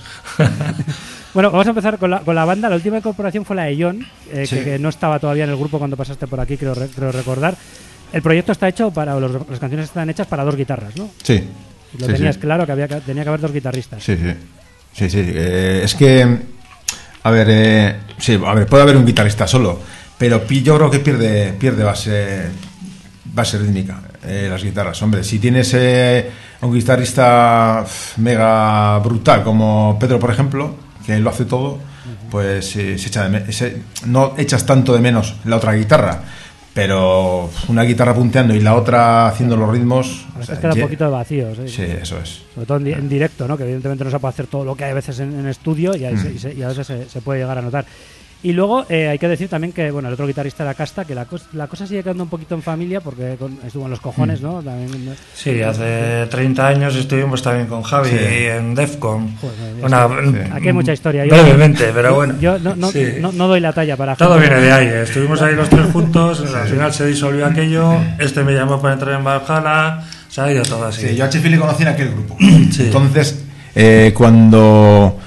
Speaker 1: Bueno, vamos a empezar con la, con la banda. La última incorporación fue la de John, eh,
Speaker 4: Sí.
Speaker 1: que, que no estaba todavía en el grupo cuando pasaste por aquí, creo, re- creo recordar. El proyecto está hecho para, los- las canciones están hechas para dos guitarras, ¿no?
Speaker 5: Sí.
Speaker 1: Lo
Speaker 5: Sí,
Speaker 1: tenías
Speaker 5: sí.
Speaker 1: claro que había que- tenía que haber dos guitarristas.
Speaker 5: Sí, sí. Sí, sí. Eh, es que, a ver, eh, sí, a ver, puede haber un guitarrista solo, pero pi- yo creo que pierde, pierde base, base rítmica eh, las guitarras. Hombre, si tienes eh, un guitarrista pf, mega brutal como Pedro, por ejemplo, que lo hace todo, pues eh, se echa de me- se- no echas tanto de menos la otra guitarra. Pero una guitarra punteando y la otra haciendo los ritmos.
Speaker 1: A
Speaker 5: o
Speaker 1: veces
Speaker 5: sea,
Speaker 1: queda un
Speaker 5: ye-
Speaker 1: poquito de vacío. ¿sí?
Speaker 5: Sí, eso es.
Speaker 1: Sobre todo en, di- en directo, ¿no? Que evidentemente no se puede hacer todo lo que hay a veces en, en estudio y, ahí se- y se- y a veces se, se puede llegar a notar. Y luego eh, hay que decir también que, bueno, el otro guitarrista era Casta, que la, cos- la cosa sigue quedando un poquito en familia porque con- estuvo en Los Cojones, ¿no? También, ¿no?
Speaker 4: Sí, hace treinta años estuvimos también con Javi
Speaker 5: Sí.
Speaker 4: en Defcon.
Speaker 1: Joder, ya
Speaker 4: Una,
Speaker 5: Sí.
Speaker 1: Aquí hay mucha historia. Yo-
Speaker 4: brevemente, pero bueno.
Speaker 1: Yo no, no,
Speaker 4: Sí.
Speaker 1: no, no doy la talla para...
Speaker 4: Todo viene de ahí, estuvimos ahí los tres juntos, al final se disolvió aquello, este me llamó para entrar en Valhalla, se ha ido todo así.
Speaker 5: Sí, yo a Chefi le conocí en aquel grupo.
Speaker 4: Sí.
Speaker 5: Entonces, eh, cuando,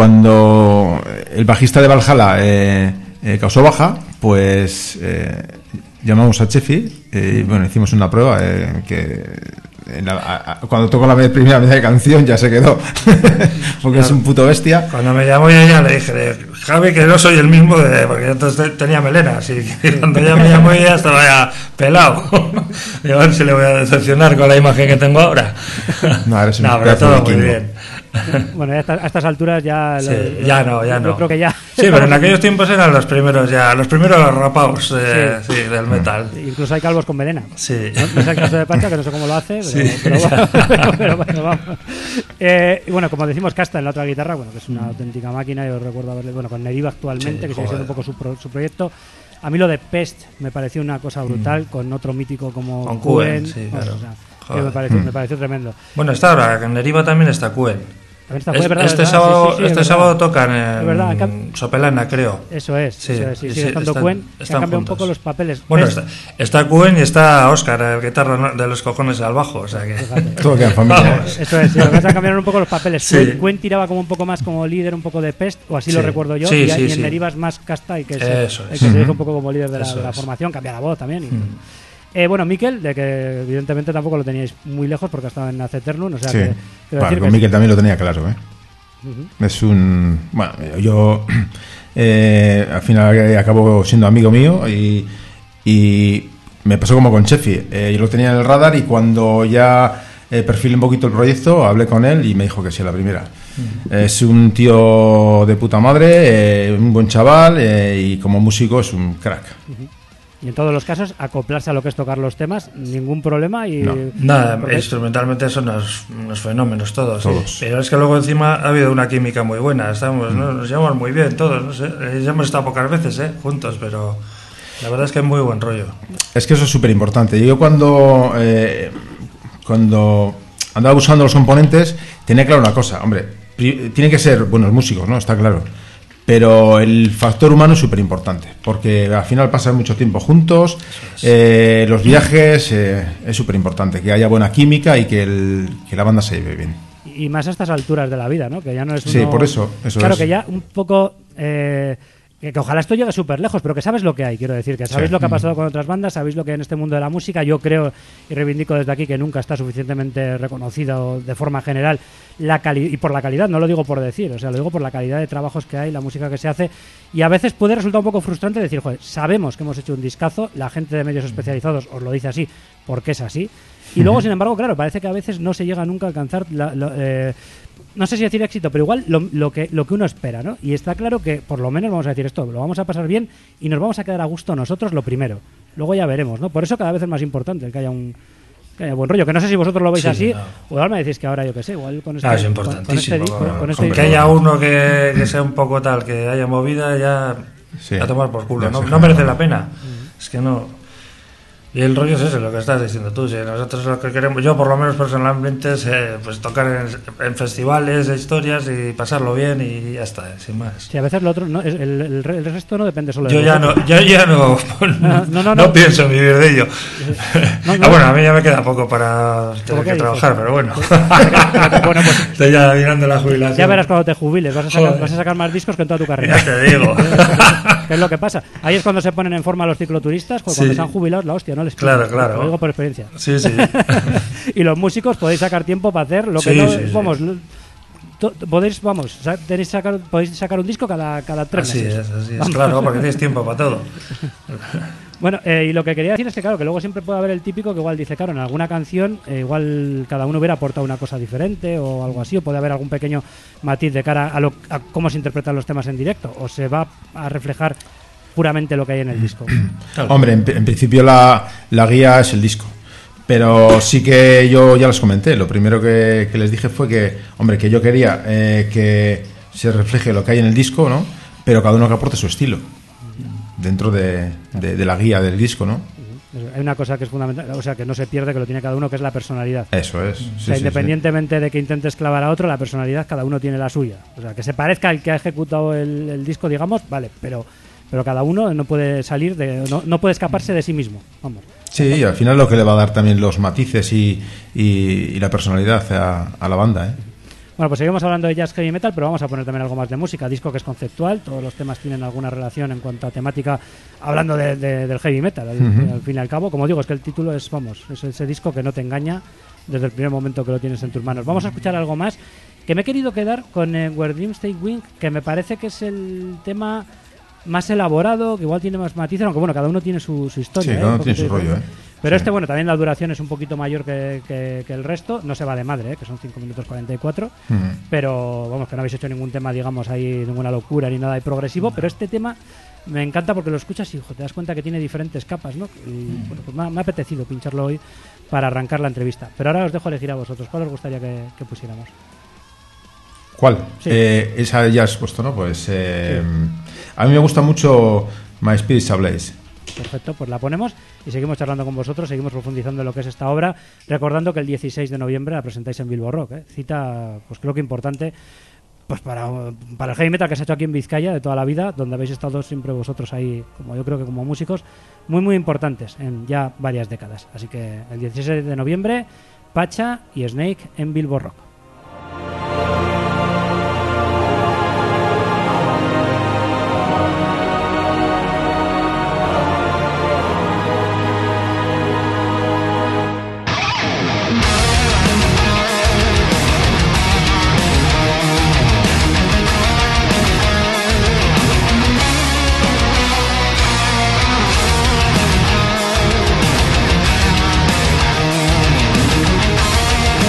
Speaker 5: cuando el bajista de Valhalla eh, eh, causó baja, pues eh, llamamos a Chefi eh, y bueno, hicimos una prueba eh, que en la- a- a- cuando tocó la me- primera media de canción ya se quedó, porque es un puto bestia.
Speaker 4: Cuando me llamó ya, ya le dije, de, Javi, que no soy el mismo, de, porque yo entonces tenía melena, así que cuando ya me llamó ya estaba ya pelado. Digo, a ver si le voy a decepcionar con la imagen que tengo ahora.
Speaker 5: No, eres un
Speaker 4: No, pero
Speaker 5: pedazo de
Speaker 4: todo muy
Speaker 5: vikingo.
Speaker 4: bien.
Speaker 1: Bueno, ya a estas- a estas alturas ya...
Speaker 4: Sí,
Speaker 1: lo-
Speaker 4: ya no, ya
Speaker 1: yo
Speaker 4: no.
Speaker 1: creo que ya...
Speaker 4: Sí, pero en aquellos tiempos eran los primeros ya, los primeros rapaos eh,
Speaker 1: Sí.
Speaker 4: sí, del metal.
Speaker 1: Incluso hay calvos con melena.
Speaker 4: Sí.
Speaker 1: No, no es el caso de Pacha, que no sé cómo lo hace, pero,
Speaker 4: Sí.
Speaker 1: pero, pero- pero bueno, vamos. Eh, y bueno, como decimos, Casta en la otra guitarra, bueno, que es una auténtica máquina. Yo recuerdo haberle, bueno, con Neriva actualmente,
Speaker 4: Sí,
Speaker 1: que sigue siendo
Speaker 4: joder.
Speaker 1: un poco su, pro- su proyecto. A mí lo de Pest me pareció una cosa brutal, con otro mítico como
Speaker 4: Con
Speaker 1: Cuen,
Speaker 4: Cuen, sí,
Speaker 1: vamos,
Speaker 4: claro.
Speaker 1: o sea, que
Speaker 4: Joder.
Speaker 1: me pareció, me pareció tremendo.
Speaker 4: Bueno, está ahora, en Neriva también está Cuen.
Speaker 1: También está-
Speaker 4: Es-
Speaker 1: fue verdad,
Speaker 4: este
Speaker 1: verdad,
Speaker 4: sábado,
Speaker 1: sí, sí, sí, es
Speaker 4: este
Speaker 1: verdad.
Speaker 4: sábado tocan
Speaker 1: Es verdad, acá-
Speaker 4: en Sopelana, creo.
Speaker 1: Eso es,
Speaker 4: Sí,
Speaker 1: eso es, sí,
Speaker 4: sí,
Speaker 1: sigue estando
Speaker 4: están-
Speaker 1: Cuen, que ha
Speaker 4: están
Speaker 1: cambiado un
Speaker 4: juntos.
Speaker 1: poco los papeles.
Speaker 4: Bueno,
Speaker 1: Pest,
Speaker 4: está, está Cuen y está Óscar, el guitarra de los cojones al bajo, o sea que...
Speaker 5: Todo queda en familia.
Speaker 4: Vamos.
Speaker 1: Eso es, sí, lo que pasa es que cambiaron un poco los papeles.
Speaker 4: Sí.
Speaker 1: Cuen, Cuen tiraba como un poco más como líder, un poco de Pest, o así lo
Speaker 4: Sí.
Speaker 1: recuerdo yo,
Speaker 4: Sí,
Speaker 1: y,
Speaker 4: sí,
Speaker 1: y en
Speaker 4: sí.
Speaker 1: Neriva es más Casta y que se,
Speaker 4: Eso
Speaker 1: el
Speaker 4: es.
Speaker 1: que se
Speaker 5: Ujú.
Speaker 1: dice un poco como líder de la,
Speaker 4: Eso
Speaker 1: de la
Speaker 4: es.
Speaker 1: formación, cambia la voz también. y-
Speaker 4: Mm.
Speaker 1: Eh, bueno, Miquel, de que evidentemente tampoco lo teníais muy lejos porque estaba en Aceternum, o sea
Speaker 5: Sí.
Speaker 1: que... quiero
Speaker 5: Bueno,
Speaker 1: decir
Speaker 5: con
Speaker 1: que-
Speaker 5: Miquel también lo tenía claro, ¿eh?
Speaker 1: Ujú.
Speaker 5: Es un... Bueno, yo eh, al final eh, acabo siendo amigo mío y, y me pasó como con Chefi. Eh, yo lo tenía en el radar y cuando ya eh, perfilé un poquito el proyecto, hablé con él y me dijo que sí a la primera. Mm. Es un tío de puta madre, eh, un buen chaval eh, y como músico es un crack.
Speaker 1: Uh-huh. Y en todos los casos, acoplarse a lo que es tocar los temas, ningún problema. Y
Speaker 4: no. Nada, porque... instrumentalmente son unos, unos fenómenos todos.
Speaker 5: todos.
Speaker 4: Pero es que luego encima ha habido una química muy buena. Estamos, mm. ¿no? Nos llevamos muy bien todos. No sé. Ya hemos estado pocas veces ¿eh? juntos, pero la verdad es que es muy buen rollo.
Speaker 5: Es que eso es súper importante. Yo cuando, eh, cuando andaba buscando los componentes, tenía claro una cosa. Hombre, tienen que ser buenos músicos, ¿no? Está claro. Pero el factor humano es súper importante, porque al final pasan mucho tiempo juntos, es. eh, los viajes, eh, es súper importante, que haya buena química y que, el, que la banda se lleve bien.
Speaker 1: Y más a estas alturas de la vida, ¿no? Que ya no es uno...
Speaker 5: Sí, por eso. eso
Speaker 1: claro,
Speaker 5: es.
Speaker 1: que ya un poco... Eh, que, que ojalá esto llegue súper lejos, pero que sabes lo que hay, quiero decir, que sabéis sí. lo que ha pasado con otras bandas, sabéis lo que hay en este mundo de la música. Yo creo y reivindico desde aquí que nunca está suficientemente reconocido de forma general la cali- y por la calidad, no lo digo por decir, o sea, lo digo por la calidad de trabajos que hay, la música que se hace, y a veces puede resultar un poco frustrante decir, joder, sabemos que hemos hecho un discazo, la gente de medios especializados os lo dice así, porque es así, y luego, sin embargo, claro, parece que a veces no se llega nunca a alcanzar la, la, eh, no sé si decir éxito, pero igual lo, lo, que, lo que uno espera, ¿no? Y está claro que, por lo menos, vamos a decir esto, lo vamos a pasar bien y nos vamos a quedar a gusto nosotros lo primero. Luego ya veremos, ¿no? Por eso cada vez es más importante que haya un que haya buen rollo. Que no sé si vosotros lo veis
Speaker 4: sí,
Speaker 1: así,
Speaker 4: no.
Speaker 1: o igual me decís que ahora yo qué sé, igual con este...
Speaker 4: Ah, es
Speaker 1: con,
Speaker 4: importantísimo.
Speaker 1: con este, con, con este
Speaker 4: Hombre, que haya uno que, que sea un poco tal, que haya movida, ya sí. a tomar por culo. No, no merece la pena. Uh-huh. Es que no... Y el rollo es ese, lo que estás diciendo tú. Si nosotros lo que queremos, yo por lo menos personalmente, es eh, pues tocar en, en festivales, historias y pasarlo bien y ya está, sin más.
Speaker 1: Sí, a veces lo otro, no, el, el, el resto no depende solo de
Speaker 4: yo ya no, yo ya no, no, no, no, no,
Speaker 1: no
Speaker 4: pienso en vivir de ello. No, no. Ah, bueno, a mí ya me queda poco para tener que trabajar, pero bueno. bueno pues, estoy ya mirando la jubilación.
Speaker 1: Ya verás cuando te jubiles, vas a sacar, vas a sacar más discos que en toda tu carrera.
Speaker 4: Ya te digo.
Speaker 1: ¿Qué es lo que pasa? Ahí es cuando se ponen en forma los cicloturistas, cuando sí. se han jubilado, la hostia, no les
Speaker 4: Claro, pido, claro.
Speaker 1: Lo digo por experiencia.
Speaker 4: Sí, sí.
Speaker 1: Y los músicos podéis sacar tiempo para hacer lo que
Speaker 4: sí,
Speaker 1: no...
Speaker 4: Sí,
Speaker 1: vamos,
Speaker 4: sí.
Speaker 1: To, podéis, vamos, tenéis sacar, podéis sacar un disco cada, cada tres
Speaker 4: así
Speaker 1: meses.
Speaker 4: Es, así es, claro, porque tienes tiempo para todo.
Speaker 1: Bueno, eh, y lo que quería decir es que, claro, que luego siempre puede haber el típico que igual dice, claro, en alguna canción eh, igual cada uno hubiera aportado una cosa diferente o algo así, o puede haber algún pequeño matiz de cara a, lo, a cómo se interpretan los temas en directo, o se va a reflejar puramente lo que hay en el disco.
Speaker 5: Hombre, en, en principio la, la guía es el disco, pero sí que yo ya les comenté, lo primero que, que les dije fue que, hombre, que yo quería eh, que se refleje lo que hay en el disco, ¿no? Pero cada uno que aporte su estilo dentro de, de, de la guía del disco, ¿no?
Speaker 1: Hay una cosa que es fundamental, o sea, que no se pierde, que lo tiene cada uno, que es la personalidad.
Speaker 5: Eso es.
Speaker 1: Sí, o
Speaker 5: sí,
Speaker 1: sea, independientemente
Speaker 5: sí.
Speaker 1: de que intentes clavar a otro, la personalidad cada uno tiene la suya. O sea, que se parezca al que ha ejecutado el, el disco, digamos, vale, pero pero cada uno no puede salir de, no, no puede escaparse de sí mismo, vamos.
Speaker 5: Sí, y al final lo que le va a dar también los matices y, y, y la personalidad a, a la banda, ¿eh?
Speaker 1: Bueno, pues seguimos hablando de jazz heavy metal, pero vamos a poner también algo más de música. Disco que es conceptual, todos los temas tienen alguna relación en cuanto a temática, hablando de, de, del heavy metal, al, uh-huh. al fin y al cabo. Como digo, es que el título es, vamos, es ese disco que no te engaña desde el primer momento que lo tienes en tus manos. Vamos a escuchar algo más, que me he querido quedar con eh, Where Dreams Take Wing, que me parece que es el tema más elaborado, que igual tiene más matices, aunque bueno, cada uno tiene su, su historia.
Speaker 5: Sí,
Speaker 1: ¿eh?
Speaker 5: cada uno tiene su rollo, ¿eh?
Speaker 1: Pero
Speaker 5: sí.
Speaker 1: este, bueno, también la duración es un poquito mayor que, que, que el resto. No se va de madre, ¿eh? Que son cinco minutos cuarenta y cuatro. Uh-huh. Pero, vamos, que no habéis hecho ningún tema, digamos, ahí, ninguna locura ni nada de progresivo. Uh-huh. Pero este tema me encanta porque lo escuchas y, hijo, te das cuenta que tiene diferentes capas, ¿no? Y, uh-huh. bueno, pues me ha, me ha apetecido pincharlo hoy para arrancar la entrevista. Pero ahora os dejo elegir a vosotros. ¿Cuál os gustaría que, que pusiéramos?
Speaker 5: ¿Cuál?
Speaker 1: Sí.
Speaker 5: Eh, esa ya has puesto, ¿no? Pues eh, sí. A mí me gusta mucho My Spirit's Ablaze.
Speaker 1: Perfecto, pues la ponemos y seguimos charlando con vosotros, seguimos profundizando en lo que es esta obra, recordando que el dieciséis de noviembre la presentáis en Bilbo Rock, ¿eh? Cita, pues creo que importante, pues para, para el heavy metal que se ha hecho aquí en Vizcaya de toda la vida, donde habéis estado siempre vosotros ahí, como yo creo que como músicos, muy muy importantes en ya varias décadas. Así que el dieciséis de noviembre, Pacha y Snake en Bilbo Rock.
Speaker 3: We'll be right back.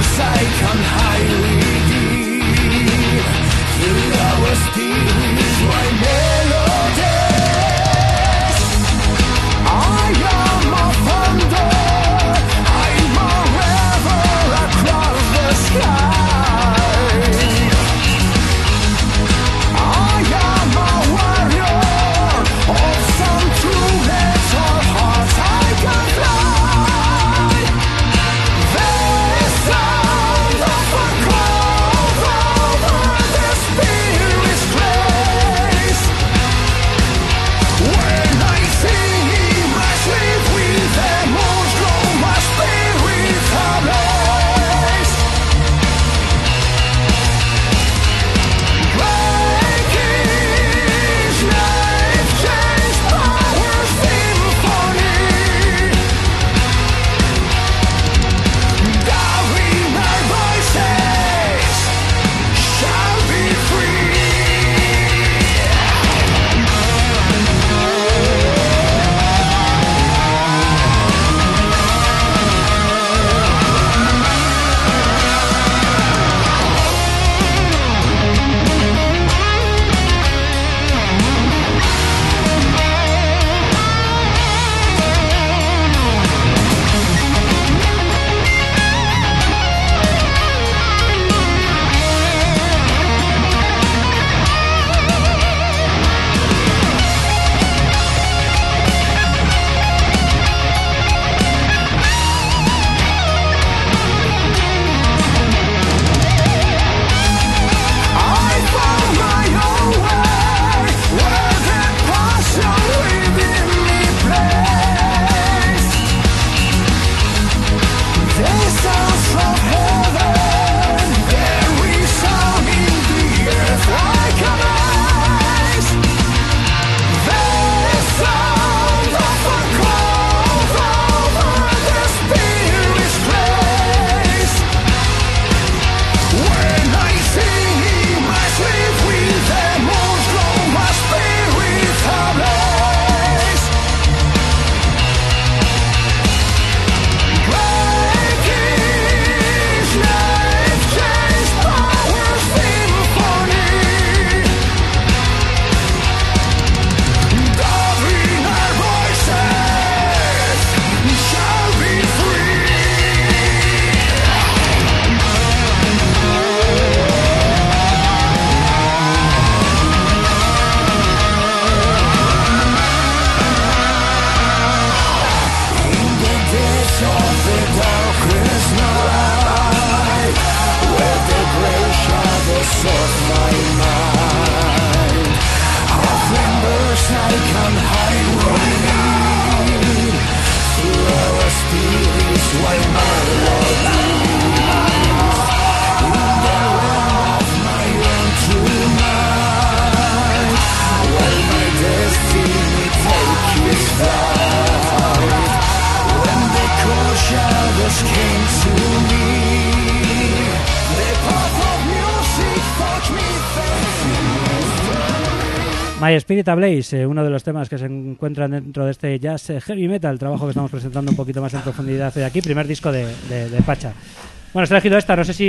Speaker 1: My Spirit Ablaze, eh, uno de los temas que se encuentran dentro de este jazz eh, heavy metal, trabajo que estamos presentando un poquito más en profundidad hoy aquí, primer disco de, de, de Pacha. Bueno, os he elegido esta, no sé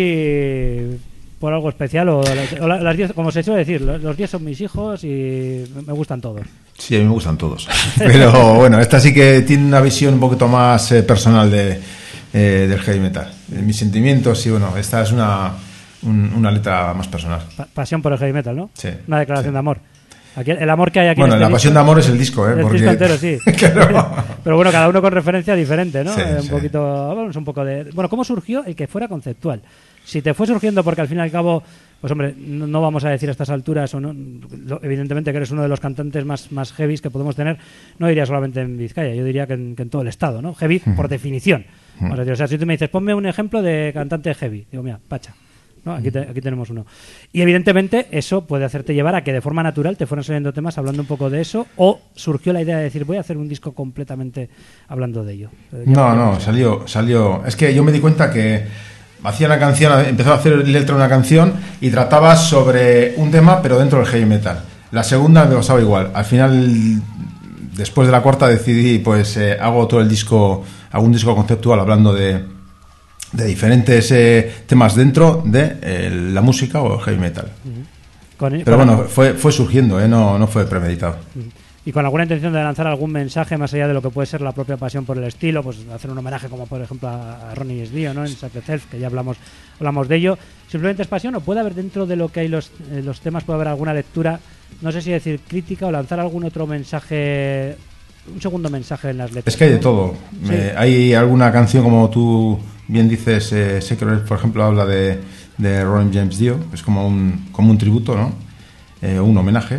Speaker 1: si por algo especial o, o las diez, como se suele decir, los diez son mis hijos y me gustan todos.
Speaker 5: Sí, a mí me gustan todos. Pero bueno, esta sí que tiene una visión un poquito más eh, personal de, eh, del heavy metal. De mis sentimientos y bueno, esta es una, un, una letra más personal.
Speaker 1: Pa- pasión por el heavy metal, ¿no?
Speaker 5: Sí.
Speaker 1: Una declaración
Speaker 5: sí.
Speaker 1: de amor. Aquí, el amor que hay aquí
Speaker 5: Bueno,
Speaker 1: en este
Speaker 5: la
Speaker 1: disco,
Speaker 5: pasión de amor es el disco, ¿eh?
Speaker 1: el
Speaker 5: Porque...
Speaker 1: disco entero, sí.
Speaker 5: Claro.
Speaker 1: Pero bueno, cada uno con referencia diferente, ¿no?
Speaker 5: Sí,
Speaker 1: Eh, un
Speaker 5: sí.
Speaker 1: poquito, vamos un poco de... Bueno, ¿cómo surgió el que fuera conceptual? Si te fue surgiendo porque al fin y al cabo, pues hombre, no, no vamos a decir a estas alturas, o no, lo- evidentemente que eres uno de los cantantes más, más heavies que podemos tener, no diría solamente en Vizcaya, yo diría que en, que en todo el estado, ¿no? Heavy por definición. Vamos a decir, o sea, si tú me dices, ponme un ejemplo de cantante heavy, digo, mira, Pacha. ¿No? Aquí, te- aquí tenemos uno. Y evidentemente eso puede hacerte llevar a que de forma natural te fueran saliendo temas hablando un poco de eso, o surgió la idea de decir voy a hacer un disco completamente hablando de ello. Eh, ya-
Speaker 5: No,
Speaker 1: ya
Speaker 5: no,
Speaker 1: sé.
Speaker 5: salió, salió. Es que yo me di cuenta que hacía una canción, empezó a hacer letra de una canción y trataba sobre un tema, pero dentro del heavy metal. La segunda me pasaba igual. Al final, después de la cuarta, decidí, pues, eh, hago todo el disco, hago un disco conceptual hablando de de diferentes eh, temas dentro de eh, la música o el heavy metal.
Speaker 1: Con-
Speaker 5: Pero
Speaker 1: con-
Speaker 5: bueno, fue, fue surgiendo, ¿eh? no, no fue premeditado.
Speaker 1: y con alguna intención de lanzar algún mensaje más allá de lo que puede ser la propia pasión por el estilo, pues hacer un homenaje como por ejemplo a, a Ronnie Dio, ¿no? En Sacred Self, que ya hablamos hablamos de ello. Simplemente es pasión, o puede haber dentro de lo que hay los, eh, los temas, puede haber alguna lectura, no sé si decir crítica o lanzar algún otro mensaje, un segundo mensaje en las letras.
Speaker 5: Es que hay de
Speaker 1: ¿no?
Speaker 5: todo.
Speaker 1: Sí.
Speaker 5: Eh, hay alguna canción, como tú bien dices, eh, Secret, por ejemplo, habla de, de Ronnie James Dio, es como un, como un tributo, ¿no? Eh, un homenaje.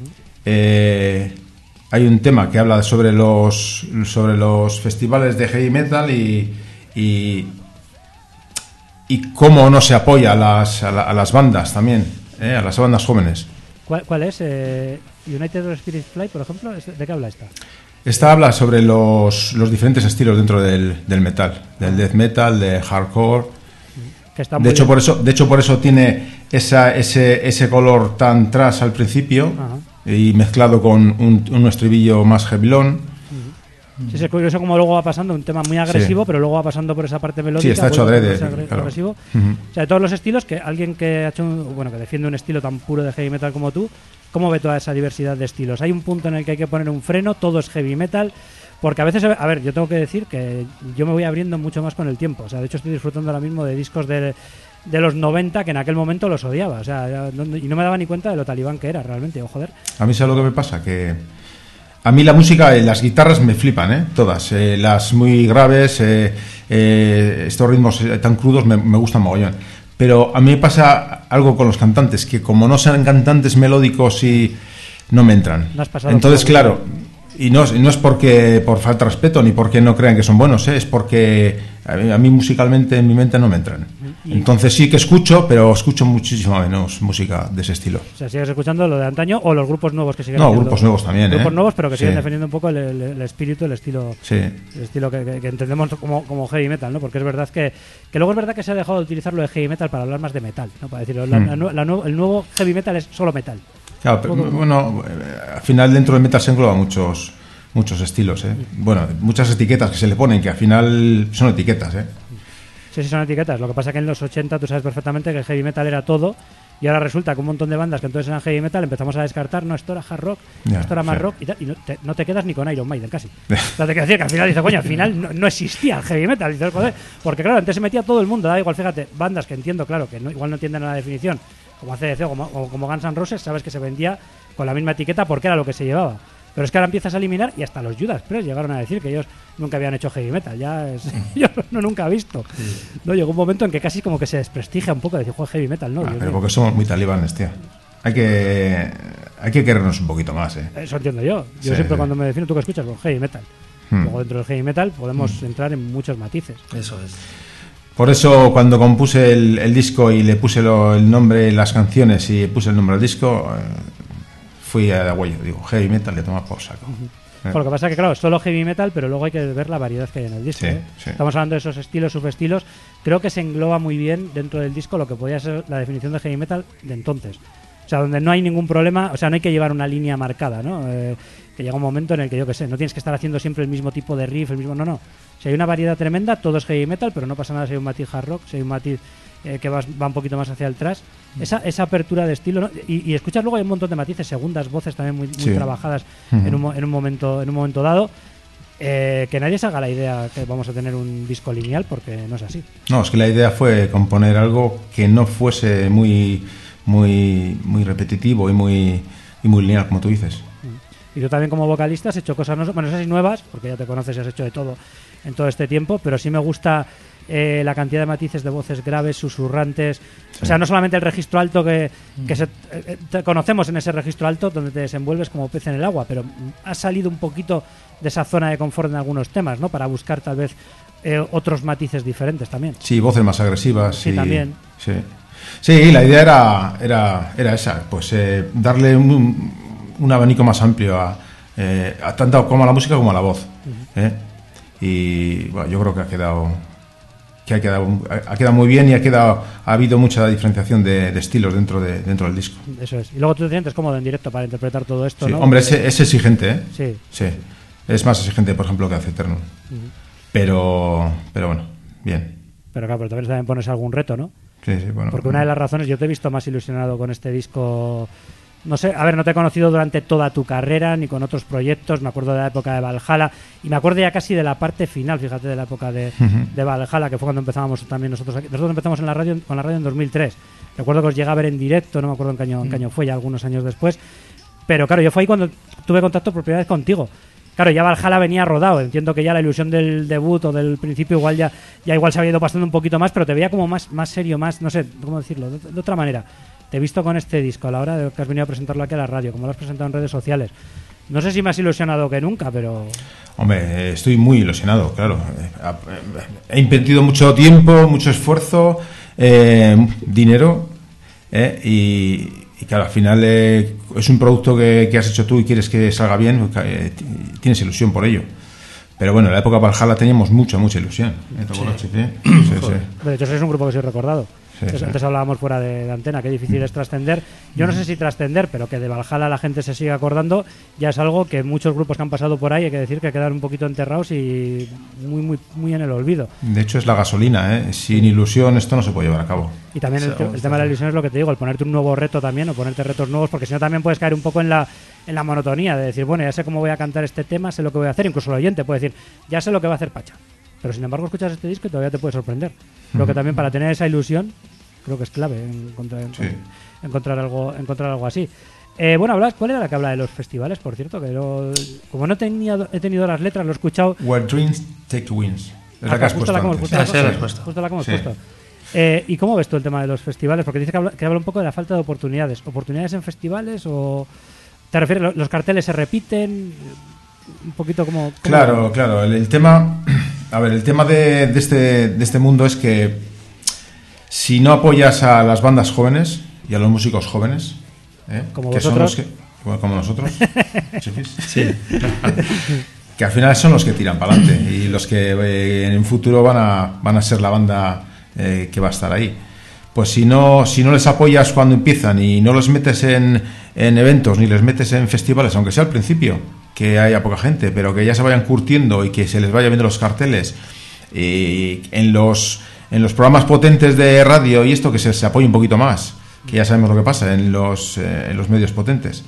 Speaker 5: Eh, hay un tema que habla sobre los sobre los festivales de heavy metal y y, y cómo no se apoya a las, a la- a las bandas también, ¿eh? A las bandas jóvenes.
Speaker 1: ¿Cuál, cuál es? Eh, United Spirit Fly, por ejemplo, ¿Es- ¿de qué habla esta?
Speaker 5: Esta habla sobre los, los diferentes estilos dentro del, del metal, del death metal, de hardcore.
Speaker 1: Que está
Speaker 5: De
Speaker 1: muy
Speaker 5: hecho,
Speaker 1: bien.
Speaker 5: por eso, de hecho, por eso tiene esa, ese, ese color tan tras al principio
Speaker 1: Ajá.
Speaker 5: y mezclado con un, un estribillo más heavilón.
Speaker 1: Sí, es curioso como luego va pasando un tema muy agresivo, pero luego va pasando por esa parte melódica.
Speaker 5: Sí, está hecho
Speaker 1: vuelve a
Speaker 5: adrede,
Speaker 1: ponerse agre-
Speaker 5: claro.
Speaker 1: agresivo.
Speaker 5: Ujú.
Speaker 1: O sea, de todos los estilos, que alguien que ha hecho un- bueno, que defiende un estilo tan puro de heavy metal como tú, ¿cómo ve toda esa diversidad de estilos? Hay un punto en el que hay que poner un freno, todo es heavy metal, porque a veces, a ver, yo tengo que decir que yo me voy abriendo mucho más con el tiempo. O sea, de hecho estoy disfrutando ahora mismo de discos de, de los noventa que en aquel momento los odiaba. O sea, ya no- y no me daba ni cuenta de lo talibán que era realmente, o joder.
Speaker 5: A mí, ¿sabes lo que me pasa? Que a mí la música, eh, las guitarras me flipan, ¿eh? Todas. Eh, las muy graves, eh, eh, estos ritmos eh, tan crudos me, me gustan mogollón. Pero a mí me pasa algo con los cantantes, que como no sean cantantes melódicos y no me entran.
Speaker 1: No has pasado
Speaker 5: Entonces,
Speaker 1: por-
Speaker 5: claro, y no, es- no es porque por falta de respeto ni porque no crean que son buenos, ¿eh? Es porque a mí, a mí musicalmente en mi mente no me entran.
Speaker 1: Y-
Speaker 5: Entonces sí que escucho, pero escucho muchísimo menos música de ese estilo.
Speaker 1: O sea, sigues escuchando lo de antaño o los grupos nuevos que siguen
Speaker 5: No,
Speaker 1: haciendo-
Speaker 5: grupos nuevos también, ¿eh?
Speaker 1: Grupos nuevos, pero que siguen
Speaker 5: Sí.
Speaker 1: defendiendo un poco el, el- el espíritu, el estilo,
Speaker 5: Sí.
Speaker 1: el estilo que, que- que entendemos como, como heavy metal, ¿no? Porque es verdad que, que luego es verdad que se ha dejado de utilizar lo de heavy metal para hablar más de metal, ¿no? Para decirlo, la-
Speaker 5: Mm.
Speaker 1: la nue- la nuevo- el nuevo heavy metal es solo metal.
Speaker 5: Claro, pero, bueno, eh, al final dentro del metal se engloba muchos muchos estilos, ¿eh? Bueno, muchas etiquetas que se le ponen, que al final son etiquetas, ¿eh?
Speaker 1: Sí, sí, son etiquetas. Lo que pasa que en los ochenta tú sabes perfectamente que el heavy metal era todo. Y ahora resulta que un montón de bandas que entonces eran heavy metal empezamos a descartar, no, esto era hard rock,
Speaker 5: Ya,
Speaker 1: esto era más
Speaker 5: sí.
Speaker 1: rock y, tal, y no, te, no te quedas ni con Iron Maiden casi. O sea, te quiero decir que al final dices, coño, al final no, no existía el heavy metal. Dices, joder, porque claro, antes se metía todo el mundo, da igual, fíjate, bandas que entiendo, claro, que no, igual no entienden la definición, como A C D C o como, o como Guns N' Roses, sabes que se vendía con la misma etiqueta porque era lo que se llevaba. Pero es que ahora empiezas a eliminar y hasta los Judas Priest llegaron a decir que ellos nunca habían hecho heavy metal. Ya es, yo no nunca he visto. No, llegó un momento en que casi como que se desprestigia un poco decir, juega heavy metal, ¿no?
Speaker 5: Ah,
Speaker 1: Dios
Speaker 5: pero
Speaker 1: mío.
Speaker 5: porque somos muy talibanes, tío. Hay que hay que querernos un poquito más, ¿eh?
Speaker 1: Eso entiendo yo. Yo
Speaker 5: Sí,
Speaker 1: siempre
Speaker 5: sí.
Speaker 1: cuando me defino, ¿tú qué escuchas? Con heavy metal.
Speaker 5: Hmm.
Speaker 1: Luego dentro del heavy metal podemos entrar en muchos matices.
Speaker 4: Eso es.
Speaker 5: Por eso cuando compuse el, el disco y le puse lo- el nombre, las canciones y puse el nombre al disco, eh, fui a huello. Digo, heavy metal, le tomas por saco. Eh.
Speaker 1: Por lo que pasa que, claro, solo heavy metal, pero luego hay que ver la variedad que hay en el disco.
Speaker 5: Sí,
Speaker 1: ¿eh?
Speaker 5: sí.
Speaker 1: Estamos hablando de esos estilos, subestilos. Creo que se engloba muy bien dentro del disco lo que podía ser la definición de heavy metal de entonces. O sea, donde no hay ningún problema, o sea, no hay que llevar una línea marcada, ¿no? Eh, que llega un momento en el que, yo qué sé, no tienes que estar haciendo siempre el mismo tipo de riff, el mismo... No, no. Si hay una variedad tremenda, todo es heavy metal, pero no pasa nada si hay un matiz hard rock, si hay un matiz eh, que vas- va un poquito más hacia el trash. Esa, esa apertura de estilo, ¿no? Y, y escuchas luego hay un montón de matices, segundas voces también muy, muy
Speaker 5: Sí.
Speaker 1: trabajadas
Speaker 5: Ujú.
Speaker 1: en, un, mo- en, un momento, en un momento dado. Eh, que nadie se haga la idea que vamos a tener un disco lineal, porque no es así.
Speaker 5: No, es que la idea fue componer algo que no fuese muy muy muy repetitivo y muy y muy lineal, como tú dices.
Speaker 1: Y tú también como vocalista has hecho cosas, no, bueno, no sé si nuevas, porque ya te conoces y has hecho de todo en todo este tiempo, pero sí me gusta eh, la cantidad de matices de voces graves, susurrantes. O sea, no solamente el registro alto que, que se, eh, te conocemos en ese registro alto donde te desenvuelves como pez en el agua, pero has salido un poquito de esa zona de confort en algunos temas, ¿no? Para buscar tal vez eh, otros matices diferentes también.
Speaker 5: Sí, voces más agresivas.
Speaker 1: Sí,
Speaker 5: y-
Speaker 1: también.
Speaker 5: Sí. Sí, la idea era, era, era esa, pues eh, darle un, un abanico más amplio a, eh, a tanto como a la música como a la voz. ¿eh? Y bueno, yo creo que ha quedado que ha quedado, ha quedado muy bien y ha quedado ha habido mucha diferenciación de, de estilos dentro de dentro del disco.
Speaker 1: Eso es. Y luego tú te sientes cómodo en directo para interpretar todo esto,
Speaker 5: Sí,
Speaker 1: ¿no?
Speaker 5: hombre, es,
Speaker 1: Porque-
Speaker 5: es exigente, ¿eh?
Speaker 1: Sí.
Speaker 5: Sí. Es más exigente, por ejemplo, que hace Eterno. Pero, pero bueno, bien.
Speaker 1: pero claro, pero también, también pones algún reto, ¿no?
Speaker 5: Sí, sí, bueno.
Speaker 1: Porque una de las razones, yo te he visto más ilusionado con este disco. No sé, a ver, no te he conocido durante toda tu carrera ni con otros proyectos. Me acuerdo de la época de Valhalla y me acuerdo ya casi de la parte final, fíjate, de la época de,
Speaker 5: Uh-huh.
Speaker 1: de Valhalla, que fue cuando empezábamos también nosotros aquí. Nosotros empezamos en la radio, con la radio en dos mil tres. Recuerdo que os llegué a ver en directo, no me acuerdo en qué año, en qué año fue, ya algunos años después. Pero claro, yo fue ahí cuando tuve contacto por primera vez contigo. Claro, ya Valhalla venía rodado. Entiendo que ya la ilusión del debut o del principio igual ya, ya igual se había ido pasando un poquito más, pero te veía como más, más serio, más, no sé, ¿cómo decirlo? De, de otra manera. Te he visto con este disco a la hora de que has venido a presentarlo aquí a la radio, como lo has presentado en redes sociales. No sé si me has ilusionado que nunca, pero...
Speaker 5: Hombre, estoy muy ilusionado, claro. He invertido mucho tiempo, mucho esfuerzo, eh, dinero, eh, y, y claro, al final eh, es un producto que, que has hecho tú y quieres que salga bien, eh, tienes ilusión por ello. Pero bueno, en la época Valhalla teníamos mucha, mucha ilusión. ¿Eh? ¿Te acuerdas, Chipi? Sí, sí.
Speaker 1: De hecho, sois un grupo que soy recordado.
Speaker 5: Sí,
Speaker 1: Antes,
Speaker 5: sí.
Speaker 1: antes hablábamos fuera de, de antena, qué difícil es trascender. Yo no sé si trascender, pero que de Valhalla la gente se siga acordando, ya es algo que muchos grupos que han pasado por ahí, hay que decir que quedan un poquito enterrados y muy muy muy en el olvido.
Speaker 5: De hecho, es la gasolina, ¿eh? Sin ilusión esto no se puede llevar a cabo.
Speaker 1: Y también el, el tema de la ilusión es lo que te digo, el ponerte un nuevo reto también, o ponerte retos nuevos, porque si no también puedes caer un poco en la en la monotonía de decir, bueno, ya sé cómo voy a cantar este tema, sé lo que voy a hacer, incluso el oyente puede decir, ya sé lo que va a hacer Pacha. Pero sin embargo escuchas este disco y todavía te puede sorprender. Creo que también para tener esa ilusión creo que es clave encontrar,
Speaker 5: Sí.
Speaker 1: encontrar algo encontrar algo así. Eh, bueno, hablabas, ¿cuál era la que habla de los festivales, por cierto? Que lo- como no tenía, he tenido las letras, lo he escuchado.
Speaker 5: Where dreams take wings. Es la
Speaker 1: Ah,
Speaker 5: que has
Speaker 1: justo
Speaker 5: puesto
Speaker 1: la que hemos
Speaker 5: antes.
Speaker 1: puesto, la
Speaker 4: Sí,
Speaker 1: cosa-
Speaker 4: la has puesto.
Speaker 1: justo la que hemos
Speaker 5: Sí.
Speaker 1: puesto. Eh, ¿Y cómo ves tú el tema de los festivales? Porque dice que habla, que habla un poco de la falta de oportunidades. ¿Oportunidades en festivales o te refieres, lo- los carteles se repiten? Un poquito como... como-
Speaker 5: Claro, claro. El, el tema, a ver, el tema de, de este, de este mundo es que si no apoyas a las bandas jóvenes y a los músicos jóvenes, ¿eh?
Speaker 1: Como
Speaker 5: que son
Speaker 1: vosotros.
Speaker 5: los que, bueno, como nosotros, chifis, que al final son los que tiran para adelante y los que eh, en un futuro van a, van a ser la banda eh, que va a estar ahí. Pues si no, si no les apoyas cuando empiezan y no los metes en, en eventos ni les metes en festivales, aunque sea al principio, que haya poca gente, pero que ya se vayan curtiendo y que se les vaya viendo los carteles, y en los en los programas potentes de radio y esto, que se, se apoye un poquito más, que ya sabemos lo que pasa en los, eh, en los medios potentes.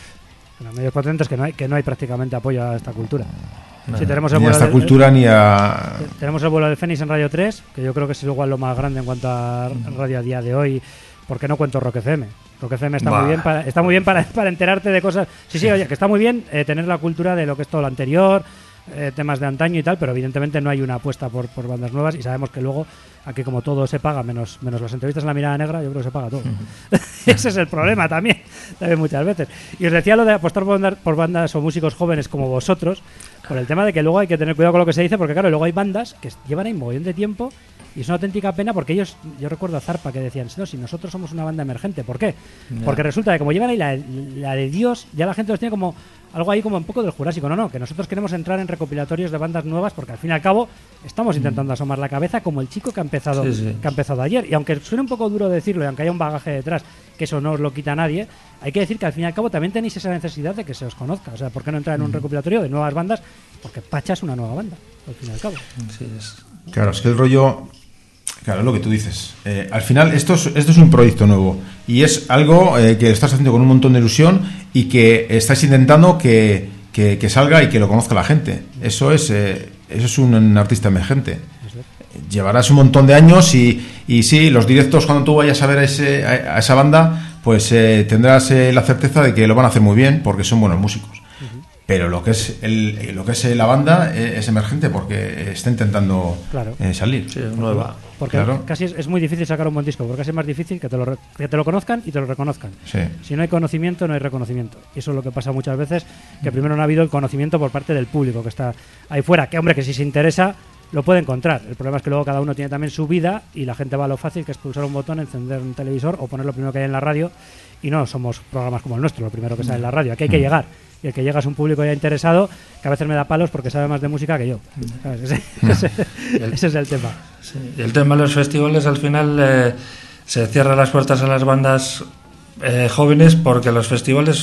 Speaker 1: En los medios potentes que no hay, que no hay prácticamente apoyo a esta cultura. Si tenemos el
Speaker 5: Ni a
Speaker 1: vuelo
Speaker 5: esta
Speaker 1: del-
Speaker 5: cultura ni a...
Speaker 1: Tenemos el vuelo del Fénix en Radio tres, que yo creo que es igual lo más grande en cuanto a radio a día de hoy, porque no cuento Rock F M. Rock F M está
Speaker 4: Bah.
Speaker 1: muy bien para está muy bien para, para enterarte de cosas. Sí, sí, oye, que está muy bien eh, tener la cultura de lo que es todo lo anterior, eh, temas de antaño y tal, pero evidentemente no hay una apuesta por, por bandas nuevas y sabemos que luego aquí como todo se paga, menos, menos las entrevistas en La Mirada Negra, yo creo que se paga todo. Ese es el problema también, también muchas veces. Y os decía lo de apostar por bandas, por bandas o músicos jóvenes como vosotros, por el tema de que luego hay que tener cuidado con lo que se dice, porque claro, luego hay bandas que llevan ahí un mogollón de tiempo y es una auténtica pena porque ellos, yo recuerdo a Zarpa que decían, no, si nosotros somos una banda emergente, ¿por qué?
Speaker 4: Ya.
Speaker 1: Porque resulta que como llevan ahí la, la de Dios, ya la gente los tiene como algo ahí como un poco del Jurásico. No, no, que nosotros queremos entrar en recopilatorios de bandas nuevas porque al fin y al cabo estamos intentando asomar la cabeza como el chico que ha empezado,
Speaker 4: Sí, sí.
Speaker 1: que ha empezado ayer. Y aunque suene un poco duro decirlo y aunque haya un bagaje detrás, que eso no os lo quita nadie, hay que decir que al fin y al cabo también tenéis esa necesidad de que se os conozca. O sea, ¿por qué no entrar en un recopilatorio de nuevas bandas? Porque Pacha es una nueva banda, al fin y al cabo.
Speaker 4: Sí, es-
Speaker 5: Claro, es que el rollo... Claro, es lo que tú dices. Eh, al final, esto es, esto es un proyecto nuevo y es algo eh, que estás haciendo con un montón de ilusión y que estás intentando que, que, que salga y que lo conozca la gente. Eso es, eh, eso es un, un artista emergente. Llevarás un montón de años y, y sí, los directos, cuando tú vayas a ver a, ese, a, a esa banda, pues eh, tendrás eh, la certeza de que lo van a hacer muy bien porque son buenos músicos. Pero lo que es el, lo que es la banda eh, es emergente porque está intentando
Speaker 1: Claro.
Speaker 5: eh, salir.
Speaker 4: sí, nueva.
Speaker 1: Porque
Speaker 5: Claro.
Speaker 1: casi es, es muy difícil sacar un buen disco, porque casi es más difícil que te, lo, re- que te lo conozcan y te lo reconozcan.
Speaker 5: Sí.
Speaker 1: Si no hay conocimiento, no hay reconocimiento. Y eso es lo que pasa muchas veces, que primero no ha habido el conocimiento por parte del público que está ahí fuera. Que, hombre, que si se interesa, lo puede encontrar. El problema es que luego cada uno tiene también su vida y la gente va a lo fácil, que es pulsar un botón, encender un televisor o poner lo primero que hay en la radio. Y no somos programas como el nuestro, lo primero que sale en la radio. Aquí hay que llegar. Y el que llega es un público ya interesado, que a veces me da palos porque sabe más de música que yo. ¿Sabes? Ese, ese- ese es el tema.
Speaker 4: Sí, y el tema de los festivales, al final eh, se cierran las puertas a las bandas eh, jóvenes porque los festivales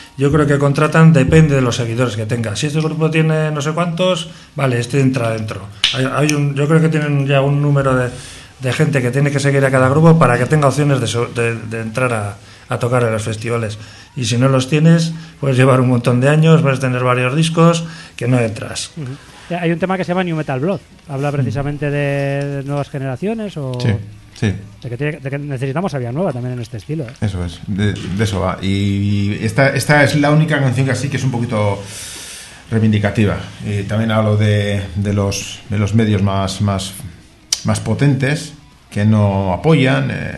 Speaker 4: yo creo que contratan depende de los seguidores que tenga. Si este grupo tiene no sé cuántos, vale, este entra dentro. Hay, hay un, yo creo que tienen ya un número de, de gente que tiene que seguir a cada grupo para que tenga opciones de, so, de, de entrar a, a tocar en los festivales. Y si no los tienes, puedes llevar un montón de años, puedes tener varios discos que no entras.
Speaker 1: Uh-huh. Hay un tema que se llama New Metal Blood. Habla precisamente de nuevas generaciones o...
Speaker 5: Sí. Sí.
Speaker 1: De que, tiene, de que necesitamos a Vía Nueva también en este estilo. ¿eh?
Speaker 5: Eso es, de, de eso va. Y esta, esta es la única canción que así que es un poquito reivindicativa. Y también hablo de, de, los, de los medios más, más, más potentes que no apoyan eh,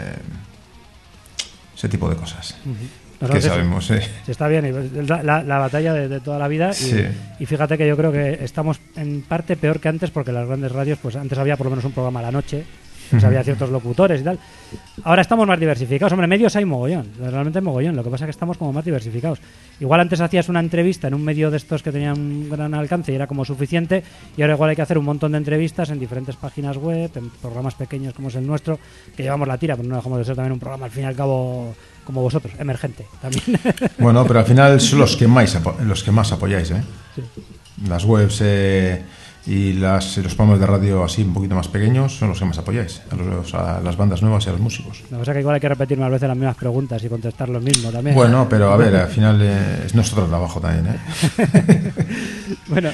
Speaker 5: ese tipo de cosas. Uh-huh. Que sabemos, sí.
Speaker 1: Sí, está bien, la, la, la batalla de, de toda la vida. Y,
Speaker 5: sí.
Speaker 1: y fíjate que yo creo que estamos en parte peor que antes, porque las grandes radios, pues antes había por lo menos un programa a la noche. Pues había ciertos locutores y tal. Ahora estamos más diversificados. Hombre, medios hay mogollón. Realmente hay mogollón. Lo que pasa es que estamos como más diversificados. Igual antes hacías una entrevista en un medio de estos que tenían un gran alcance y era como suficiente. Y ahora igual hay que hacer un montón de entrevistas en diferentes páginas web, en programas pequeños como es el nuestro, que llevamos la tira, pero no dejamos de ser también un programa al fin y al cabo como vosotros, emergente también.
Speaker 5: Bueno, pero al final son los que más, los que más apoyáis, ¿eh? Sí. Las webs... Eh... y las, los programas de radio así un poquito más pequeños son los que más apoyáis, a, los, a las bandas nuevas y a los músicos.
Speaker 1: La cosa es que igual hay que repetir más veces las mismas preguntas y contestar lo mismo también.
Speaker 5: Bueno, pero a ver, al final eh, es nuestro trabajo también, ¿eh?
Speaker 1: Bueno,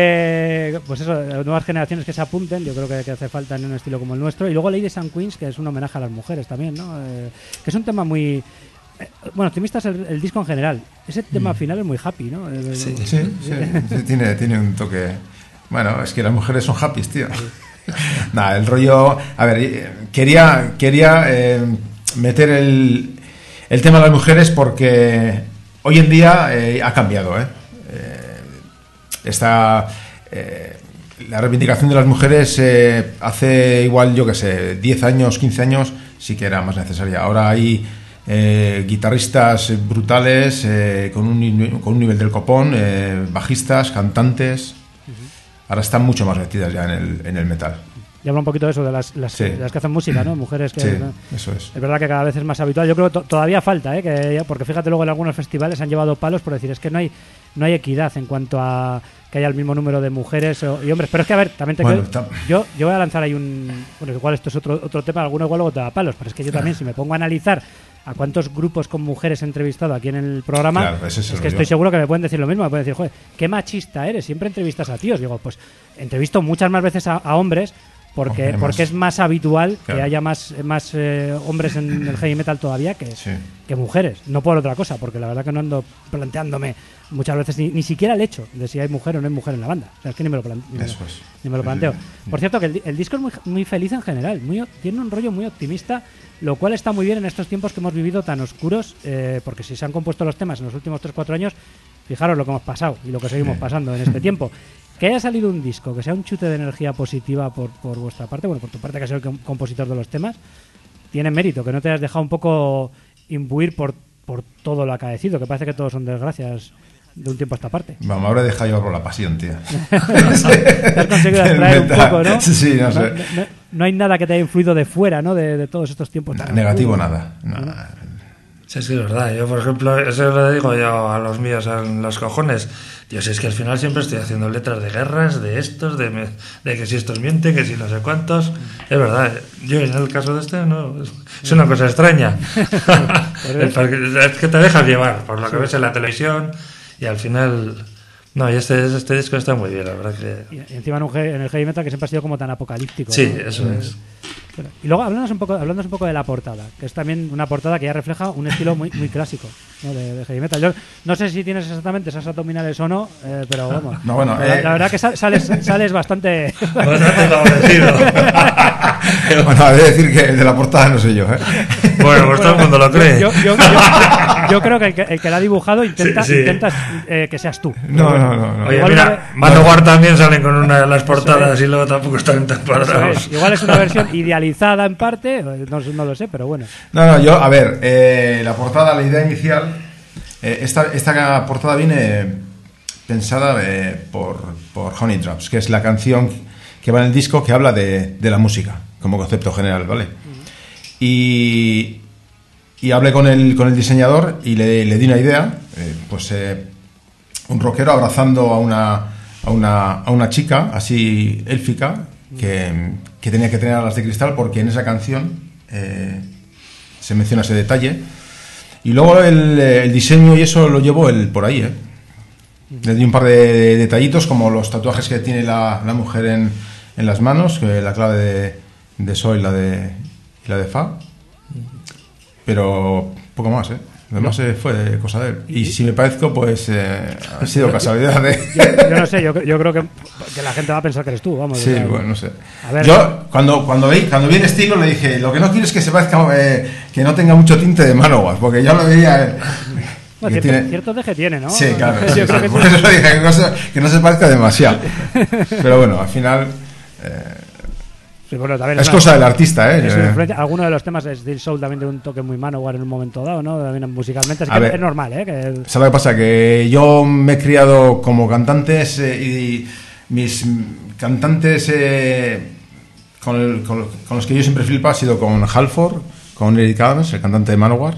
Speaker 1: eh, pues eso, nuevas generaciones que se apunten, yo creo que, que hace falta en un estilo como el nuestro. Y luego Ladies and Queens, que es un homenaje a las mujeres también, ¿no? Eh, que es un tema muy... Bueno, optimistas el, el disco en general. Ese tema mm. final es muy happy, ¿no?
Speaker 5: Sí, sí, sí, sí tiene, tiene un toque... Bueno, es que las mujeres son happy, tío. Sí. Nada, el rollo... A ver, quería, quería eh, meter el, el tema de las mujeres porque hoy en día eh, ha cambiado, ¿eh? eh esta... Eh, la reivindicación de las mujeres eh, hace igual, yo qué sé, diez años, quince años, sí que era más necesaria. Ahora hay eh, guitarristas brutales, eh, con, un, con un nivel del copón, eh, bajistas, cantantes... Ahora están mucho más metidas ya en el, en el metal.
Speaker 1: Y habla un poquito de eso, de las, las, sí. de las que hacen música, ¿no? Mujeres que...
Speaker 5: Sí,
Speaker 1: ¿no?
Speaker 5: eso es.
Speaker 1: Es verdad que cada vez es más habitual. Yo creo que to- todavía falta, ¿eh? Que, porque fíjate, luego en algunos festivales han llevado palos por decir, es que no hay no hay equidad en cuanto a que haya el mismo número de mujeres o, y hombres. Pero es que, a ver, también te
Speaker 5: bueno,
Speaker 1: quiero, yo, yo voy a lanzar ahí un... Bueno, igual esto es otro, otro tema, alguno igual luego te da palos, pero es que yo también, si me pongo a analizar a cuántos grupos con mujeres he entrevistado aquí en el programa,
Speaker 5: claro, es
Speaker 1: que
Speaker 5: yo.
Speaker 1: estoy seguro que me pueden decir lo mismo, me pueden decir, joder, qué machista eres, siempre entrevistas a tíos. Digo, pues entrevisto muchas más veces a, a hombres porque, Hombre, porque más, es más habitual claro. que haya más, más eh, hombres en el heavy metal todavía que,
Speaker 5: sí.
Speaker 1: que mujeres, no por otra cosa, porque la verdad que no ando planteándome muchas veces ni, ni siquiera el hecho de si hay mujer o no hay mujer en la banda. O sea, es que ni me lo, plan- ni me lo, ni me lo planteo. Por cierto, que el, el disco es muy, muy feliz en general, muy, tiene un rollo muy optimista, lo cual está muy bien en estos tiempos que hemos vivido tan oscuros, eh, porque si se han compuesto los temas en los últimos tres cuatro años, fijaros lo que hemos pasado y lo que seguimos sí. pasando en este tiempo. Que haya salido un disco, que sea un chute de energía positiva por, por vuestra parte, bueno, por tu parte que has sido el compositor de los temas, tiene mérito, que no te hayas dejado un poco imbuir por, por todo lo acaecido, que parece que todos son desgracias de un tiempo a esta parte.
Speaker 5: Vamos, ahora deja yo por la pasión, tío.
Speaker 1: Te has conseguido abstraer un poco, ¿no?
Speaker 5: Sí, no sé.
Speaker 1: No, no, no hay nada que te haya influido de fuera, ¿no? De, de todos estos tiempos.
Speaker 5: No, negativo, nada. No.
Speaker 1: ¿No?
Speaker 4: Sí, es que es verdad. Yo, por ejemplo, eso le digo yo a los míos en los cojones. Dios, es que al final siempre estoy haciendo letras de guerras, de estos, de, me, de que si estos mienten, que si no sé cuántos. Es verdad. Yo en el caso de este, no. Es, es una cosa extraña. Es que te dejas llevar por lo que ves en la televisión y al final... No, y este, este disco está muy bien, la verdad que...
Speaker 1: Y, y encima en, un, en el heavy metal que siempre ha sido como tan apocalíptico.
Speaker 4: Sí,
Speaker 1: ¿no?
Speaker 4: eso es.
Speaker 1: Bueno, y luego hablándonos un poco, hablándonos un poco de la portada, que es también una portada que ya refleja un estilo muy muy clásico, ¿no? de, de heavy metal. Yo no sé si tienes exactamente esas abdominales o no, eh, pero vamos.
Speaker 5: No, bueno,
Speaker 1: la,
Speaker 5: eh...
Speaker 1: la verdad que sales, sales bastante...
Speaker 4: Bastante favorecido.
Speaker 5: Bueno, he de decir que el de la portada no soy yo, ¿eh?
Speaker 4: Bueno, pues todo el mundo lo cree.
Speaker 1: Yo, yo, yo, yo, yo creo que el, que el que la ha dibujado intenta,
Speaker 4: sí, sí.
Speaker 1: intentas eh, que seas tú.
Speaker 5: No, bueno, no, no, no.
Speaker 4: Oye,
Speaker 1: igual
Speaker 4: mira,
Speaker 1: una...
Speaker 4: Manowar también salen con una de las portadas y luego tampoco están tan cuadrados.
Speaker 1: Es. Igual es una versión idealizada en parte, no, no lo sé, pero bueno.
Speaker 5: No, no, yo, a ver, eh, la portada, la idea inicial, eh, esta, esta portada viene pensada eh, por, por Honey Drops, que es la canción que va en el disco que habla de, de la música, como concepto general, ¿vale? Uh-huh. Y, y hablé con el, con el diseñador y le, le di una idea, eh, pues eh, un rockero abrazando a una, a una, a una chica así élfica que, que tenía que tener alas de cristal, porque en esa canción eh, se menciona ese detalle. Y luego el, el diseño y eso lo llevó él por ahí, ¿eh? Le di un par de, de detallitos, como los tatuajes que tiene la, la mujer en, en las manos, que la clave de, de Sol y la de, y la de Fa. Pero poco más, ¿eh? Lo demás eh, fue cosa de él. Y si me parezco, pues eh, ha sido casualidad de...
Speaker 1: Yo, yo no sé, yo, yo creo que, que la gente va a pensar que eres tú, vamos.
Speaker 5: Sí,
Speaker 1: o sea,
Speaker 5: bueno, no sé.
Speaker 1: A ver,
Speaker 5: Yo, cuando, cuando, vi, cuando vi el estilo, le dije, lo que no quiero es que se parezca, eh, que no tenga mucho tinte de Manowar, porque yo lo veía... Eh,
Speaker 1: bueno,
Speaker 5: que
Speaker 1: cierto,
Speaker 5: tiene...
Speaker 1: cierto deje tiene, ¿no?
Speaker 5: Sí, claro.
Speaker 1: Yo
Speaker 5: Sí,
Speaker 1: creo
Speaker 5: sí,
Speaker 1: que
Speaker 5: por
Speaker 1: sí.
Speaker 5: eso dije que no, se, que no se parezca demasiado. Pero bueno, al final... Eh,
Speaker 1: Sí, bueno, también
Speaker 5: es
Speaker 1: una-
Speaker 5: cosa del artista, ¿eh?
Speaker 1: es una
Speaker 5: Eh,
Speaker 1: influencia. Alguno de los temas de Steel Soul también tiene un toque muy Manowar en un momento dado, ¿no? También musicalmente. Así
Speaker 5: A
Speaker 1: que
Speaker 5: ver.
Speaker 1: es normal, ¿eh? Que el-
Speaker 5: ¿Sabes lo que pasa? Que yo me he criado como cantantes eh, y mis cantantes eh, con, el- con, con los que yo siempre flipo ha sido con Halford, con Eric Adams, el cantante de Manowar,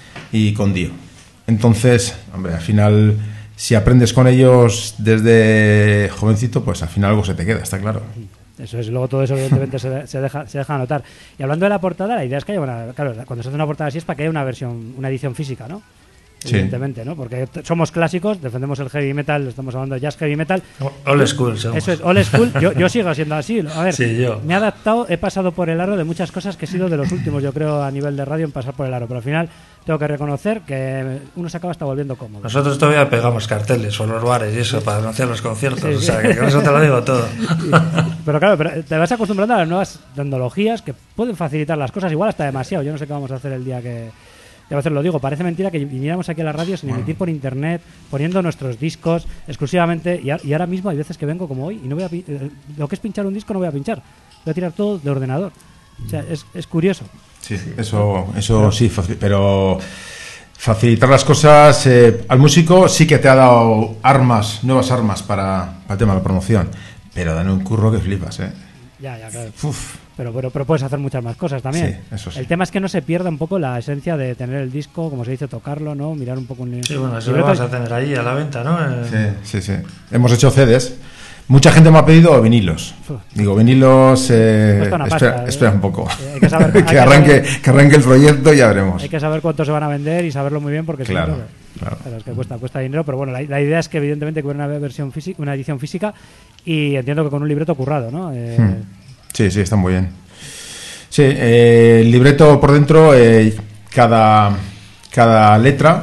Speaker 5: y con Dio. Entonces, hombre, al final, si aprendes con ellos desde jovencito, pues al final algo se te queda, está claro.
Speaker 1: Eso es, luego todo eso evidentemente se, se deja se deja notar. Y hablando de la portada, la idea es que haya una, claro, cuando se hace una portada así es para que haya una versión, una edición física, ¿no?
Speaker 5: Sí.
Speaker 1: Evidentemente, ¿no? Porque t- somos clásicos, defendemos el heavy metal, estamos hablando de jazz heavy metal.
Speaker 4: Old school, somos.
Speaker 1: Eso es, old school. Yo, yo sigo siendo así. A ver,
Speaker 4: Sí, yo.
Speaker 1: me he adaptado, he pasado por el aro de muchas cosas que he sido de los últimos, yo creo, a nivel de radio en pasar por el aro. Pero al final tengo que reconocer que uno se acaba hasta volviendo cómodo.
Speaker 4: Nosotros todavía pegamos carteles por los bares y eso para anunciar los conciertos.
Speaker 1: Sí,
Speaker 4: O
Speaker 1: sí.
Speaker 4: sea, que con eso te lo digo todo.
Speaker 1: Pero claro, pero te vas acostumbrando a las nuevas tecnologías que pueden facilitar las cosas, igual hasta demasiado. Yo no sé qué vamos a hacer el día que... Y a veces lo digo, parece mentira que viniéramos aquí a la radio sin emitir por internet, poniendo nuestros discos exclusivamente. Y, a- y ahora mismo hay veces que vengo como hoy y no voy a pi- eh, lo que es pinchar un disco no voy a pinchar. Voy a tirar todo de ordenador. O sea, es, es curioso.
Speaker 5: Sí, eso, eso sí, faci- pero facilitar las cosas eh, al músico sí que te ha dado armas, nuevas armas para, para el tema de la promoción, pero dan un curro que flipas, ¿eh?
Speaker 1: Ya, ya, claro.
Speaker 5: Uf,
Speaker 1: Pero, pero, pero puedes hacer muchas más cosas también.
Speaker 5: Sí, eso sí.
Speaker 1: El tema es que no se pierda un poco la esencia de tener el disco, como se dice, tocarlo, ¿no? Mirar un poco un
Speaker 4: Sí, bueno, eso lo
Speaker 1: libreto.
Speaker 4: vamos a tener ahí a la venta, ¿no? Eh,
Speaker 5: sí, sí, sí. Hemos hecho C Ds. Mucha gente me ha pedido vinilos.
Speaker 1: Uf.
Speaker 5: Digo, vinilos. Eh,
Speaker 1: Cuesta una
Speaker 5: espera,
Speaker 1: pasta, ¿eh?
Speaker 5: espera un poco.
Speaker 1: Eh, hay que saber- hay
Speaker 5: que,
Speaker 1: que
Speaker 5: arranque,
Speaker 1: saber-
Speaker 5: que arranque el proyecto y ya veremos.
Speaker 1: Hay que saber cuánto se van a vender y saberlo muy bien porque si
Speaker 5: Claro,
Speaker 1: no,
Speaker 5: claro.
Speaker 1: claro, es que cuesta, cuesta dinero, pero bueno, la, la idea es que evidentemente que hubiera una versión física, una edición física y entiendo que con un libreto currado, ¿no? Eh,
Speaker 5: Hmm. Sí, sí, está muy bien. Sí, eh, el libreto por dentro, eh, cada, cada letra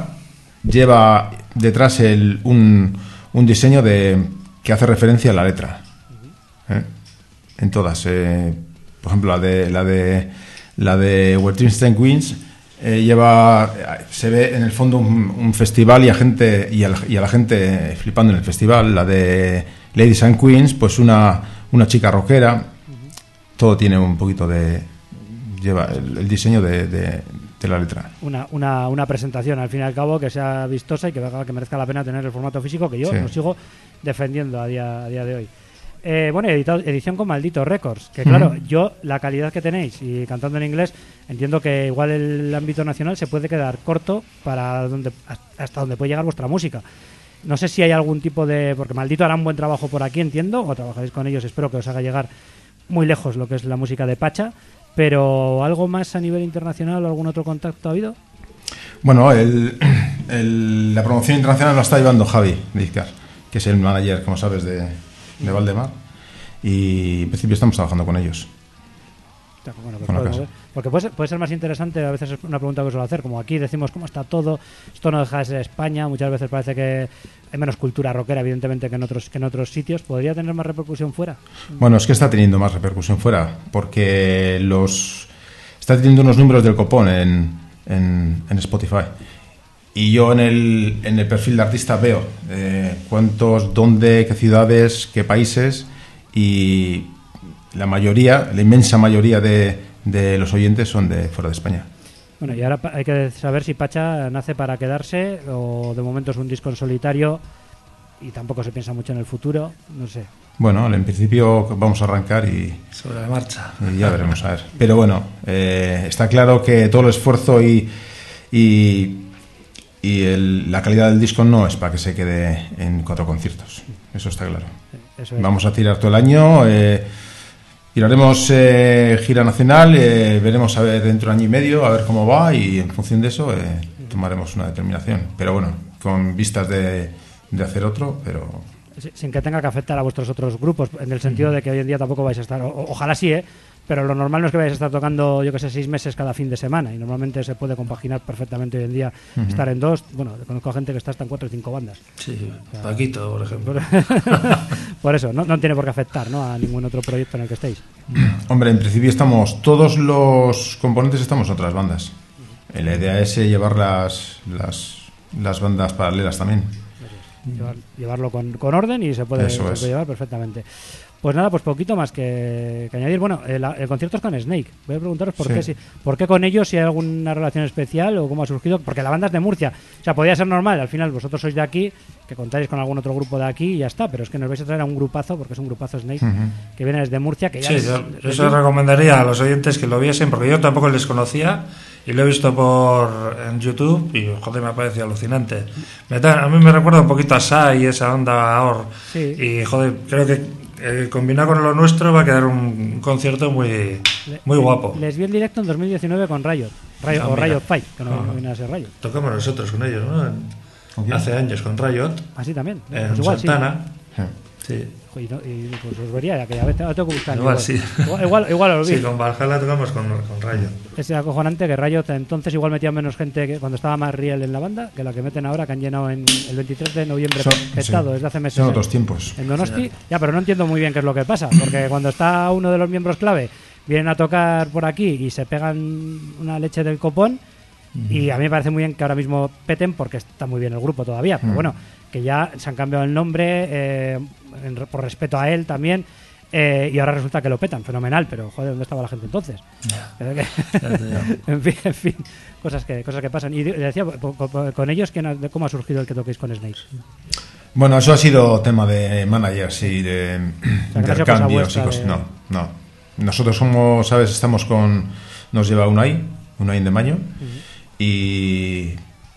Speaker 5: lleva detrás el, un, un diseño de, que hace referencia a la letra. ¿Eh? En todas. eh, por ejemplo, la de la de la de Where Dreams Take Wings eh, lleva, se ve en el fondo un, un festival y a gente y a, la, y a la gente flipando en el festival. La de Ladies and Queens, pues una una chica rockera. Todo tiene un poquito de lleva el, el diseño de, de, de la letra.
Speaker 1: una, una, una presentación al fin y al cabo que sea vistosa y que, que merezca la pena tener el formato físico que yo
Speaker 5: Sí.
Speaker 1: lo sigo defendiendo a día, a día de hoy. Eh, bueno, editado, edición con Maldito Records, que claro,
Speaker 5: Ujú.
Speaker 1: yo la calidad que tenéis y cantando en inglés, entiendo que igual el ámbito nacional se puede quedar corto para donde hasta donde puede llegar vuestra música. No sé si hay algún tipo de... Porque Maldito hará un buen trabajo por aquí, entiendo, o trabajaréis con ellos, espero que os haga llegar muy lejos lo que es la música de Pacha, pero ¿algo más a nivel internacional o algún otro contacto ha habido?
Speaker 5: Bueno, el, el- la promoción internacional la está llevando Javi de Izcar, que es el manager, como sabes, de, de Valdemar. Y en principio estamos trabajando con ellos.
Speaker 1: Bueno, pues
Speaker 5: Con la
Speaker 1: podemos
Speaker 5: casa.
Speaker 1: ver. Porque puede ser, puede ser más interesante, a veces es una pregunta que suelo hacer, como aquí decimos cómo está todo, esto no deja de ser España, muchas veces parece que hay menos cultura rockera, evidentemente, que en otros que en otros sitios. ¿Podría tener más repercusión fuera?
Speaker 5: Bueno, es que está teniendo más repercusión fuera, porque los está teniendo unos números del copón en, en, en Spotify. Y yo en el, en el perfil de artista veo eh, cuántos, dónde, qué ciudades, qué países, y la mayoría, la inmensa mayoría de, de los oyentes son de fuera de España.
Speaker 1: Bueno, y ahora pa- hay que saber si Pacha nace para quedarse o de momento es un disco en solitario y tampoco se piensa mucho en el futuro, no sé.
Speaker 5: Bueno, en principio vamos a arrancar y,
Speaker 4: sobre la marcha.
Speaker 5: y ya veremos a ver. Pero bueno, eh, está claro que todo el esfuerzo y, y, y el- la calidad del disco no es para que se quede en cuatro conciertos, eso está claro.
Speaker 1: Eso es.
Speaker 5: Vamos a tirar todo el año, eh, tiraremos eh, gira nacional, eh, veremos a ver dentro de un año y medio a ver cómo va y en función de eso eh, tomaremos una determinación, pero bueno, con vistas de, de hacer otro, pero
Speaker 1: Sí, sin que tenga que afectar a vuestros otros grupos, en el sentido de que hoy en día tampoco vais a estar, o- ojalá sí, ¿eh? Pero lo normal no es que vayáis a estar tocando, yo que sé, seis meses cada fin de semana, y normalmente se puede compaginar perfectamente hoy en día estar en dos. Bueno, conozco a gente que está hasta en cuatro o cinco bandas.
Speaker 4: Sí, Paquito, por ejemplo.
Speaker 1: Por eso, no, no tiene por qué afectar, ¿no?, a ningún otro proyecto en el que estéis.
Speaker 5: hombre, en principio estamos, todos los componentes estamos en otras bandas. Eh, La idea es eh, llevar las, las, las bandas paralelas también.
Speaker 1: Llevar- llevarlo con, con orden y se puede,
Speaker 5: Eso
Speaker 1: se
Speaker 5: es.
Speaker 1: puede llevar perfectamente. Pues nada, pues poquito más que, que añadir. Bueno, el, el concierto es con Snake. Voy a preguntaros por
Speaker 5: Sí.
Speaker 1: qué, si, por qué con ellos, si hay alguna relación especial o cómo ha surgido. Porque la banda es de Murcia. O sea, podría ser normal. Al final vosotros sois de aquí, que contáis con algún otro grupo de aquí y ya está. Pero es que nos vais a traer a un grupazo, porque es un grupazo Snake, que viene desde Murcia. Que ya
Speaker 4: Sí,
Speaker 1: les-
Speaker 4: yo,
Speaker 1: les
Speaker 4: yo
Speaker 1: vi-
Speaker 4: se recomendaría a los oyentes que lo viesen, porque yo tampoco les conocía y lo he visto por en YouTube y joder, me ha parecido alucinante. Me da- a mí me recuerda un poquito a Sai y esa onda ahora.
Speaker 1: Sí.
Speaker 4: Y joder, creo que eh, combinado con lo nuestro va a quedar un concierto muy, muy guapo.
Speaker 1: Les vi en directo en dos mil diecinueve con Riot. Riot
Speaker 4: Ah,
Speaker 1: o
Speaker 4: mira.
Speaker 1: Riot Five, que no
Speaker 4: Ajá.
Speaker 1: viene a ser Riot.
Speaker 4: Tocamos nosotros con ellos, ¿no? En-
Speaker 5: ¿Con quién?
Speaker 4: hace años con Riot,
Speaker 1: Así también.
Speaker 4: en
Speaker 1: Pues igual, sí.
Speaker 4: Santana.
Speaker 5: Sí.
Speaker 4: Sí.
Speaker 1: Y, no- y, pues os vería aquella vez. Ahora tengo que buscar.
Speaker 4: Igual sí.
Speaker 1: Igual, igual, igual lo vi.
Speaker 4: Sí, con Valhalla tocamos con, con Riot.
Speaker 1: Es acojonante que Riot entonces igual metían menos gente que cuando estaba más Riel en la banda que la que meten ahora, que han llenado en el veintitrés de noviembre
Speaker 5: Son-
Speaker 1: petado
Speaker 5: sí.
Speaker 1: desde hace meses
Speaker 5: Son
Speaker 1: en-
Speaker 5: otros tiempos.
Speaker 1: en Donosti. Ya, pero no entiendo muy bien qué es lo que pasa, porque cuando está uno de los miembros clave, vienen a tocar por aquí y se pegan una leche del copón. Y a mí me parece muy bien que ahora mismo peten, porque está muy bien el grupo todavía, pero
Speaker 5: Mm.
Speaker 1: bueno, que ya se han cambiado el nombre eh, en- por respeto a él también. eh, y ahora resulta que lo petan, fenomenal, pero joder, ¿dónde estaba la gente entonces? Pero que- en fin, en fin, cosas que cosas que pasan. Y le decía, po- po- con ellos, ¿quién ha- ¿cómo ha surgido el que toquéis con Snake?
Speaker 5: Bueno, eso ha sido tema de managers y de
Speaker 1: sea, que no ha sido cosa
Speaker 5: intercambios y
Speaker 1: vuestra
Speaker 5: cosas.
Speaker 1: de-
Speaker 5: No, no. Nosotros somos, ¿sabes? Estamos con. Nos lleva Unai, Unai de Maño, y.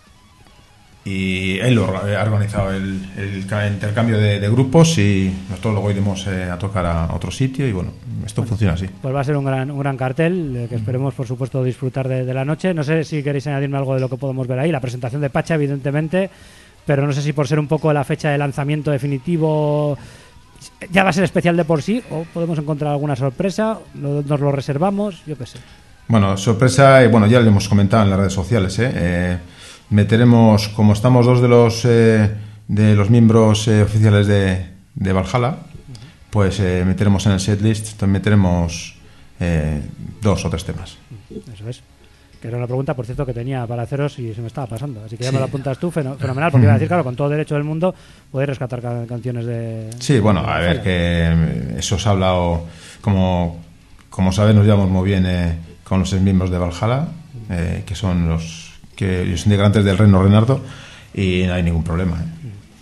Speaker 5: Y él lo ha organizado el, el ca- intercambio de, de grupos y nosotros luego iremos eh, a tocar a otro sitio y bueno, esto funciona así.
Speaker 1: Pues va a ser un gran, un gran cartel, eh, que esperemos, por supuesto, disfrutar de, de la noche. No sé si queréis añadirme algo de lo que podemos ver ahí. La presentación de Pacha, evidentemente, pero no sé si por ser un poco la fecha de lanzamiento definitivo ya va a ser especial de por sí, o podemos encontrar alguna sorpresa, lo- nos lo reservamos, yo qué sé.
Speaker 5: Bueno, sorpresa, eh, bueno, ya lo hemos comentado en las redes sociales, ¿eh? Eh, meteremos, como estamos dos de los eh, de los miembros eh, oficiales de, de Valhalla, pues eh, meteremos en el setlist, también meteremos eh, dos o tres temas.
Speaker 1: Eso es. Que era una pregunta, por cierto, que tenía para haceros y se me estaba pasando. Así que ya
Speaker 4: Sí.
Speaker 1: me lo apuntas tú, feno- fenomenal, porque iba a decir, claro, con todo derecho del mundo, podéis rescatar ca- canciones de...
Speaker 5: Sí, bueno,
Speaker 1: de
Speaker 5: a ver,
Speaker 1: Valhalla.
Speaker 5: que eh, eso se ha hablado, como, como sabes, nos llevamos muy bien eh, con los miembros de Valhalla, eh, que son los que los integrantes del Reino Renardo, y no hay ningún problema. ¿eh?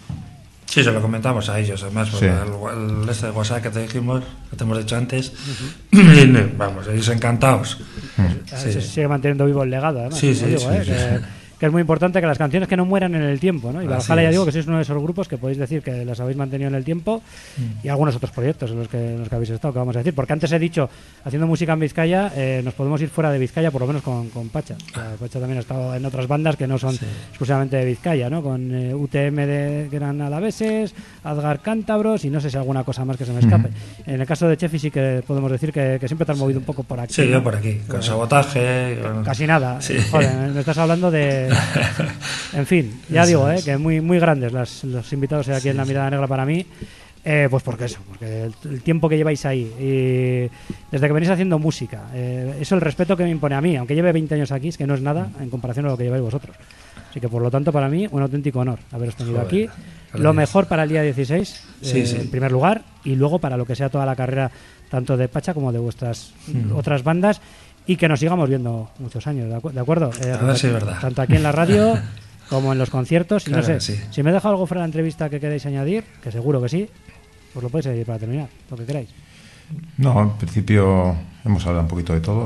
Speaker 4: Sí, se lo comentamos a ellos, además, por
Speaker 5: Sí.
Speaker 4: el, el este de WhatsApp que te dijimos, que te hemos dicho antes, y ne- vamos, ellos encantados.
Speaker 1: Ah,
Speaker 4: Sí.
Speaker 1: Se sigue manteniendo vivo el legado, además.
Speaker 4: Sí,
Speaker 1: como
Speaker 4: sí,
Speaker 1: digo,
Speaker 4: sí,
Speaker 1: ¿eh?
Speaker 4: sí.
Speaker 1: Que, que es muy importante que las canciones que no mueran en el tiempo, ¿no? Y
Speaker 4: Así
Speaker 1: Valhalla, ya
Speaker 4: es.
Speaker 1: digo que sois uno de esos grupos que podéis decir que las habéis mantenido en el tiempo y algunos otros proyectos en los que, en los que habéis estado, que vamos a decir. Porque antes he dicho, haciendo música en Vizcaya, eh, nos podemos ir fuera de Vizcaya, por lo menos con, con Pacha. O sea, Pacha también ha estado en otras bandas que no son exclusivamente de Vizcaya, ¿no? Con eh, U T M de, que eran alaveses, Adgar cántabros y no sé si alguna cosa más que se me escape. En el caso de Chefi sí que podemos decir que, que siempre te has movido un poco por aquí.
Speaker 4: Sí,
Speaker 1: ¿no?
Speaker 4: yo por aquí, con sabotaje. con-
Speaker 1: Casi nada.
Speaker 4: Sí.
Speaker 1: Joder, me estás hablando de... En fin, ya
Speaker 4: Eso
Speaker 1: digo, eh,
Speaker 4: es.
Speaker 1: que muy muy grandes las, los invitados aquí en La Mirada Negra para mí. Eh, pues porque eso, porque el, el tiempo que lleváis ahí, y desde que venís haciendo música, eh, eso el respeto que me impone a mí, aunque lleve veinte años aquí, es que no es nada en comparación a lo que lleváis vosotros. Así que por lo tanto, para mí, un auténtico honor haberos tenido
Speaker 4: Joder,
Speaker 1: aquí.
Speaker 4: gracias.
Speaker 1: Lo mejor para el día dieciséis,
Speaker 4: Sí,
Speaker 1: eh,
Speaker 4: sí.
Speaker 1: en primer lugar, y luego para lo que sea toda la carrera, tanto de Pacha como de vuestras otras bandas, y que nos sigamos viendo muchos años, ¿de, acu- de acuerdo? Eh,
Speaker 4: A ver
Speaker 1: tanto
Speaker 4: si es
Speaker 1: aquí-
Speaker 4: verdad.
Speaker 1: Tanto aquí en la radio como en los conciertos. Y
Speaker 4: Claro
Speaker 1: no sé,
Speaker 4: que sí.
Speaker 1: si me he dejado algo fuera de la entrevista que queréis añadir, que seguro que sí, pues lo podéis añadir para terminar, lo que queráis.
Speaker 5: No, en principio hemos hablado un poquito de todo.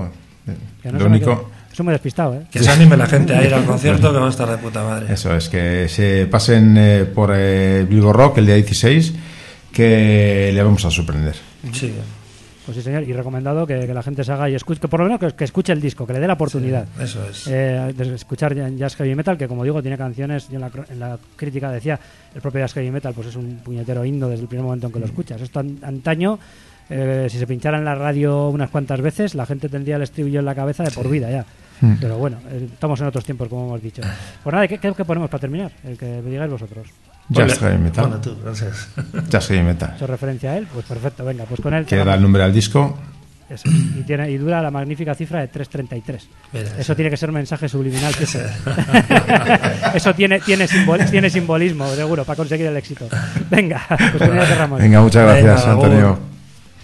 Speaker 1: Que no
Speaker 5: Lo
Speaker 1: se me
Speaker 5: único...
Speaker 1: quede- Eso muy despistado, ¿eh?
Speaker 4: Que se anime la gente a ir al concierto, que va a estar de puta madre.
Speaker 5: Eso es, que se pasen eh, por eh, Bilbo Rock el día dieciséis, que le vamos a sorprender.
Speaker 4: Sí,
Speaker 1: Pues sí, señor. Y recomendado que, que la gente se haga y escuche, que por lo menos que, que escuche el disco, que le dé la oportunidad.
Speaker 4: eso es.
Speaker 1: Eh, de escuchar jazz heavy metal, que como digo tiene canciones. Yo en la, cro- en la crítica decía el propio jazz heavy metal pues es un puñetero himno desde el primer momento en que lo escuchas. Esto an- antaño, eh, si se pinchara en la radio unas cuantas veces, la gente tendría el estribillo en la cabeza de por vida ya.
Speaker 5: Mm.
Speaker 1: Pero bueno, eh, estamos en otros tiempos, como hemos dicho. Pues nada, ¿qué, qué, qué ponemos para terminar? El que me digáis vosotros.
Speaker 5: Jazz
Speaker 4: Ponle-
Speaker 5: Heavy Metal.
Speaker 4: Bueno, tú, gracias.
Speaker 5: Jazz Heavy Metal.
Speaker 1: ¿Eso referencia a él? Pues perfecto, venga, pues con él.
Speaker 5: Que da el nombre al disco.
Speaker 1: Eso es. Y, tiene, y dura la magnífica cifra de tres treinta y tres.
Speaker 4: Mira,
Speaker 1: Eso
Speaker 4: eso.
Speaker 1: tiene que ser mensaje subliminal. Que ese. Eso tiene, tiene, simbol- tiene simbolismo, seguro, para conseguir el éxito. Venga, pues con ella cerramos.
Speaker 5: Venga, muchas gracias,
Speaker 4: Venga, Raúl.
Speaker 5: Antonio.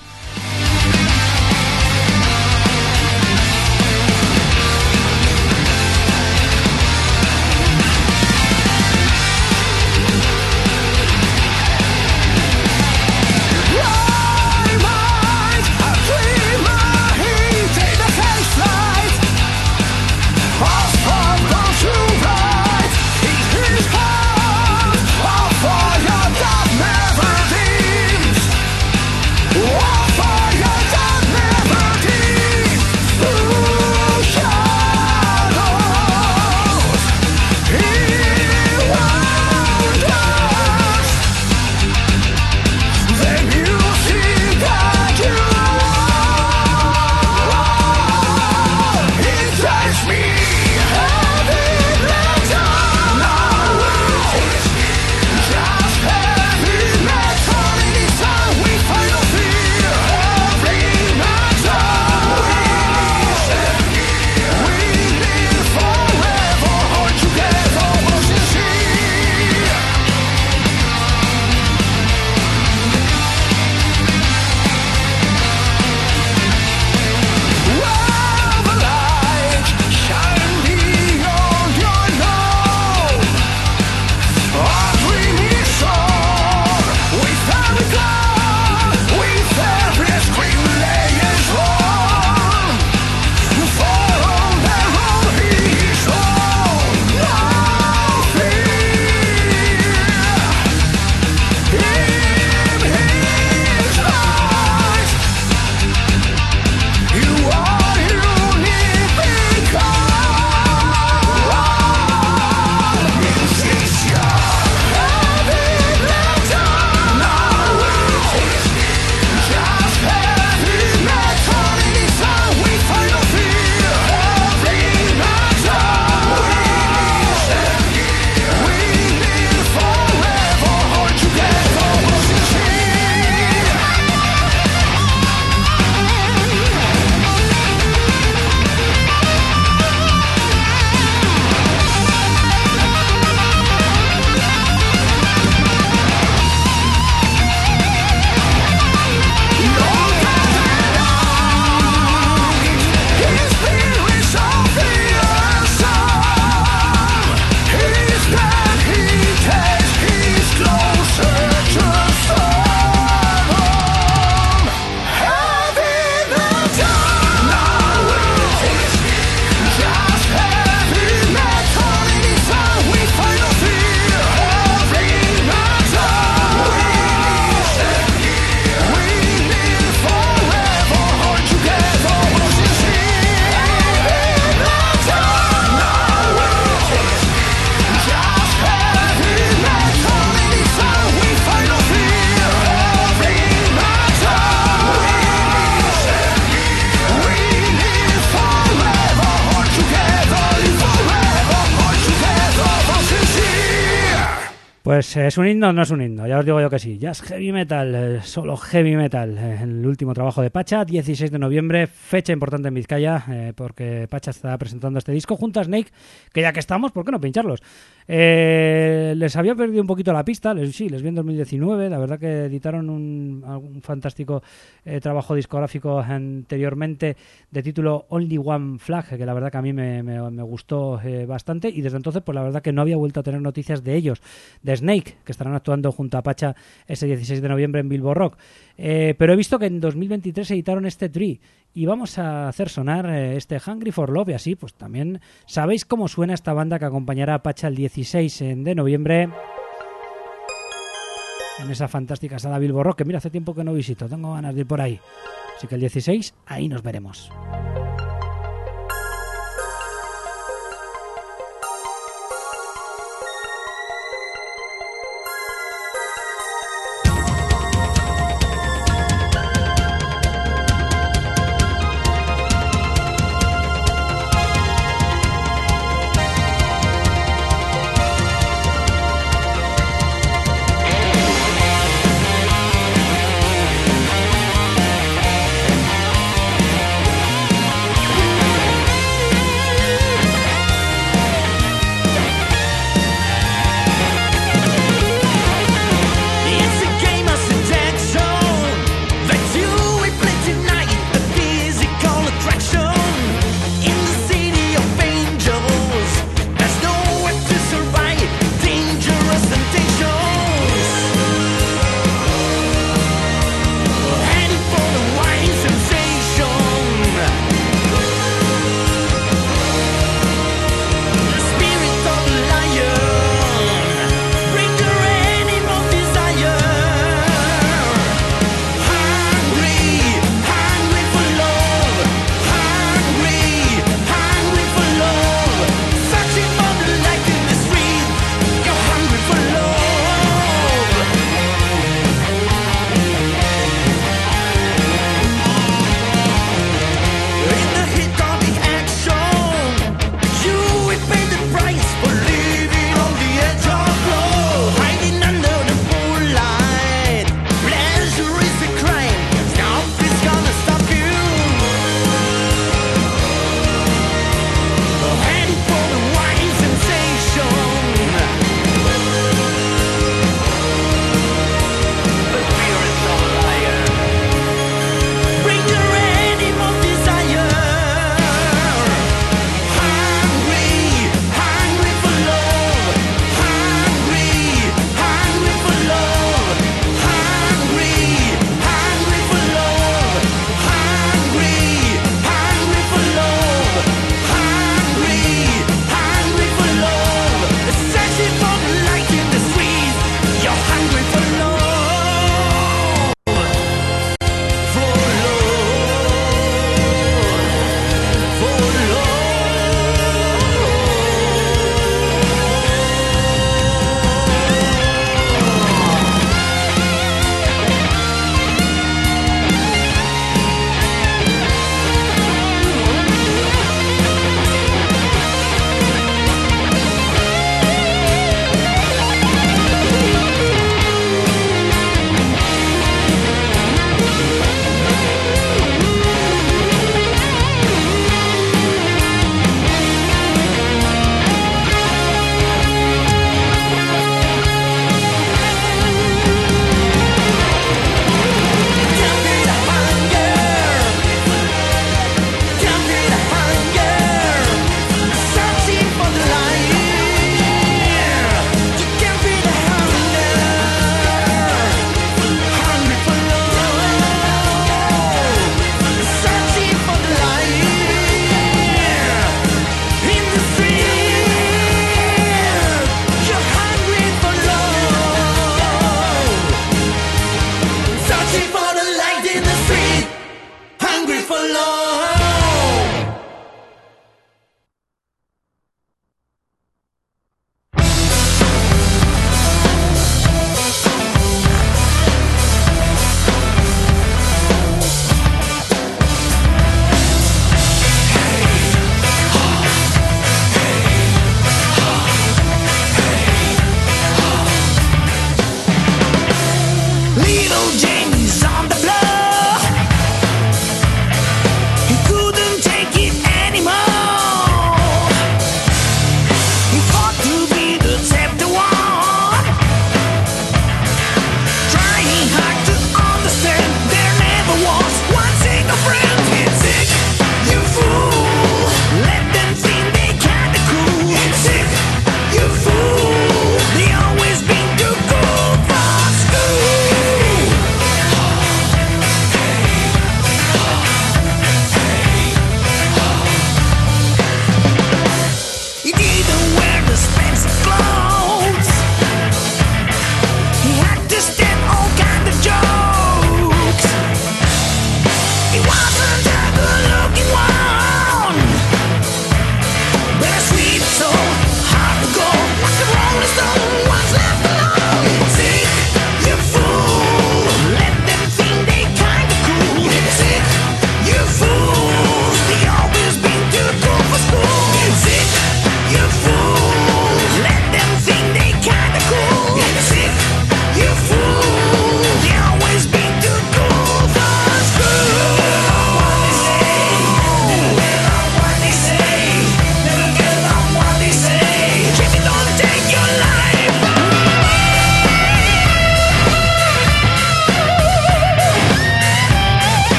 Speaker 1: Pues eh, ¿es un himno o no es un himno? Ya os digo yo que sí. Jazz Heavy Metal, eh, solo Heavy Metal. Eh, el último trabajo de Pacha, dieciséis de noviembre, fecha importante en Vizcaya, eh, porque Pacha está presentando este disco junto a Snake, que ya que estamos, ¿por qué no pincharlos? Eh, les había perdido un poquito la pista, les, sí, les vi en dos mil diecinueve, la verdad que editaron un, un fantástico eh, trabajo discográfico anteriormente de título Only One Flag, que la verdad que a mí me, me, me gustó eh, bastante, y desde entonces pues la verdad que no había vuelto a tener noticias de ellos. De Snake, que estarán actuando junto a Pacha ese dieciséis de noviembre en Bilbo Rock. Eh, pero he visto que en dos mil veintitrés editaron este Tree y vamos a hacer sonar eh, este Hungry for Love, y así pues también sabéis cómo suena esta banda que acompañará a Pacha el dieciséis de noviembre en esa fantástica sala Bilbo Rock, que mira, hace tiempo que no visito, tengo ganas de ir por ahí. Así que el dieciséis, ahí nos veremos.
Speaker 3: Thank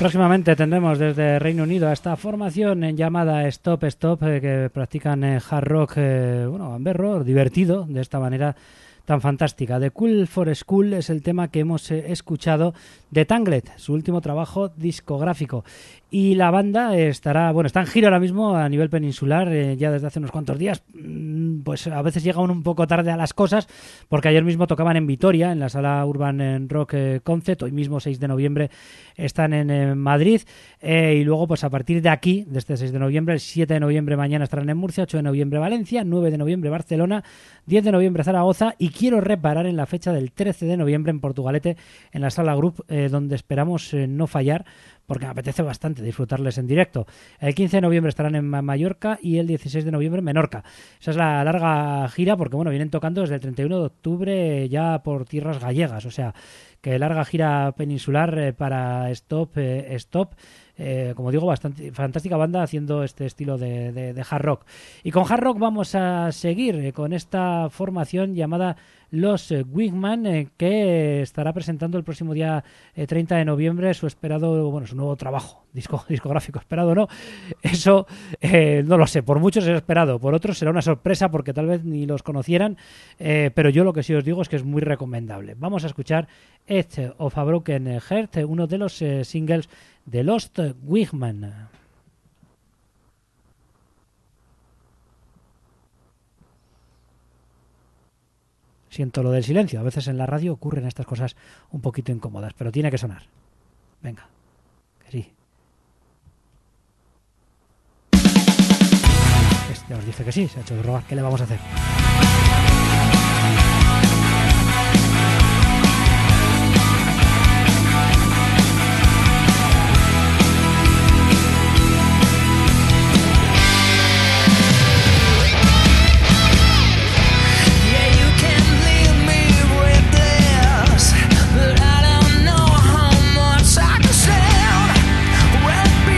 Speaker 1: Próximamente tendremos desde Reino Unido a esta formación en llamada Stop Stop, eh, que practican eh, hard rock, eh, bueno, amberro, divertido, de esta manera tan fantástica. The Cool for School es el tema que hemos eh, escuchado de Tangled, su último trabajo discográfico. Y la banda estará, bueno, está en giro ahora mismo a nivel peninsular, eh, ya desde hace unos cuantos días. Pues a veces llega uno un poco tarde a las cosas, porque ayer mismo tocaban en Vitoria, en la sala Urban Rock eh, Concept. Hoy mismo, seis de noviembre, están en eh, Madrid. Eh, y luego, pues a partir de aquí, de este seis de noviembre, el siete de noviembre mañana estarán en Murcia, ocho de noviembre Valencia, nueve de noviembre Barcelona, diez de noviembre Zaragoza, y quiero reparar en la fecha del trece de noviembre en Portugalete, en la sala Group, eh, donde esperamos eh, no fallar, porque me apetece bastante disfrutarles en directo. El quince de noviembre estarán en Mallorca y el dieciséis de noviembre en Menorca. Esa es la larga gira, porque bueno, vienen tocando desde el treinta y uno de octubre ya por tierras gallegas, o sea, que larga gira peninsular eh, para Stop eh, Stop. Eh, como digo, bastante fantástica banda haciendo este estilo de, de, de hard rock. Y con hard rock vamos a seguir eh, con esta formación llamada Los eh, Wigman, eh, que estará presentando el próximo día eh, treinta de noviembre su esperado, bueno, su nuevo trabajo disco, discográfico, esperado o no, eso eh, no lo sé, por muchos es esperado, por otros será una sorpresa porque tal vez ni los conocieran, eh, pero yo lo que sí os digo es que es muy recomendable. Vamos a escuchar Edge of a Broken Heart, uno de los eh, singles de Lost Wigman. Siento lo del silencio, a veces en la radio ocurren estas cosas un poquito incómodas, pero tiene que sonar. Venga, que sí. Este os dice que sí, se ha hecho de rogar, ¿qué le vamos a hacer?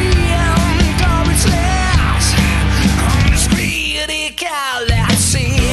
Speaker 2: See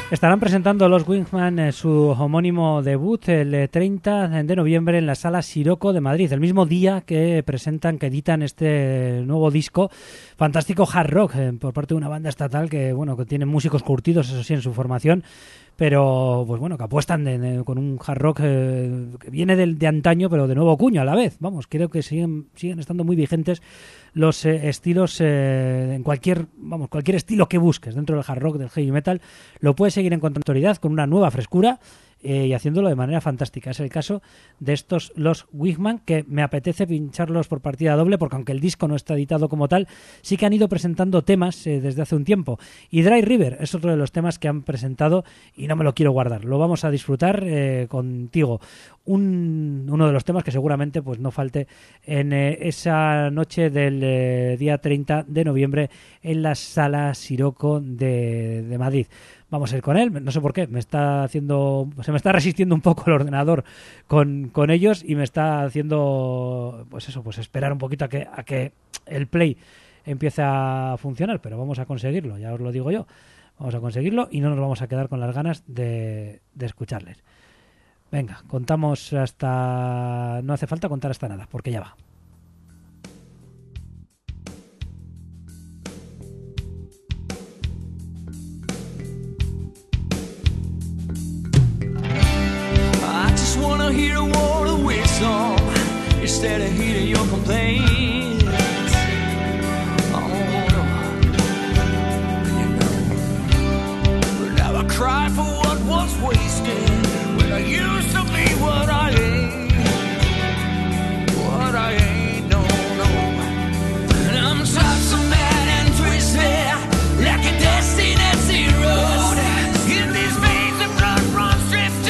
Speaker 1: Estarán presentando los Wingman eh, su homónimo debut el eh, treinta de noviembre en la Sala Siroco de Madrid, el mismo día que presentan, que editan este nuevo disco, fantástico hard rock, eh, por parte de una banda estatal que, bueno, que tiene músicos curtidos, eso sí, en su formación, pero pues bueno, que apuestan de, de, con un hard rock eh, que viene de, de antaño, pero de nuevo cuño a la vez. Vamos, creo que siguen, siguen estando muy vigentes los eh, estilos eh, en cualquier, vamos, cualquier estilo que busques dentro del hard rock, del heavy metal, lo puedes seguir encontrando autoridad con una nueva frescura eh, y haciéndolo de manera fantástica. Es el caso de estos los Wigman, que me apetece pincharlos por partida doble, porque aunque el disco no está editado como tal, sí que han ido presentando temas eh, desde hace un tiempo. Y Dry River es otro de los temas que han presentado y no me lo quiero guardar. Lo vamos a disfrutar eh, contigo. Un, uno de los temas que seguramente pues no falte en eh, esa noche del eh, día treinta de noviembre en la Sala Siroco de, de Madrid. Vamos a ir con él, no sé por qué, me está haciendo, se me está resistiendo un poco el ordenador con, con ellos y me está haciendo, pues eso, pues esperar un poquito a que, a que el play empiece a funcionar, pero vamos a conseguirlo, ya os lo digo yo, vamos a conseguirlo y no nos vamos a quedar con las ganas de, de escucharles. Venga, contamos hasta, no hace falta contar hasta nada, porque ya va.
Speaker 3: Wanna hear a war away song instead of hearing your complaints. Oh no, you know. But now I cry for what was wasted when I used to be what I ain't, what I ain't. No, no. And I'm tough, so mad and twisted, like a destination road. In these veins of blood runs drifting.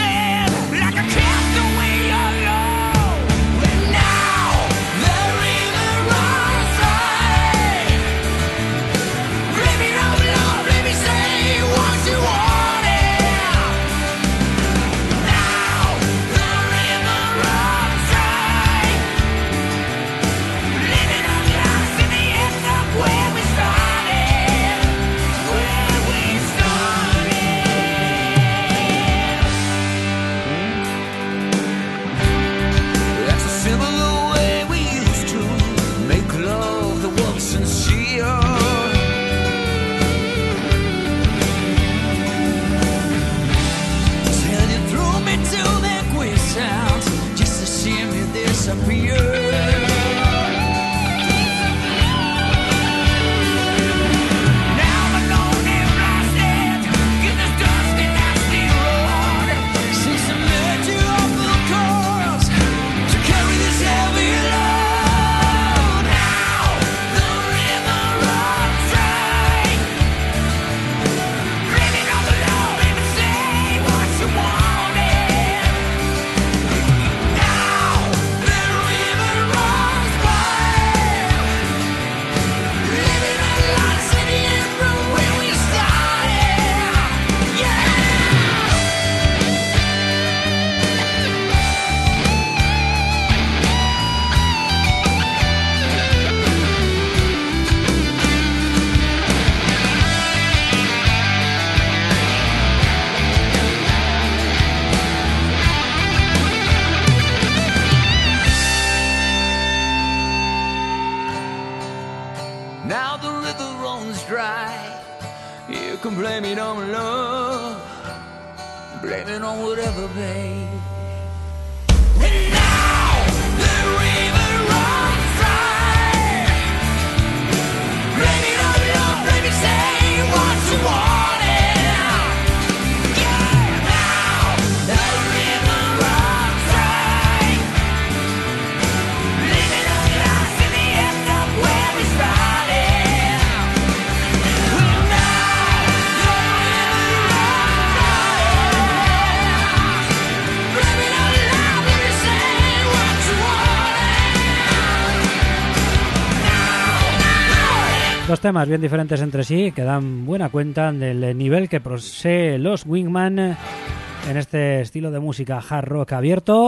Speaker 1: Dos temas bien diferentes entre sí que dan buena cuenta del nivel que posee los Wingman en este estilo de música hard rock abierto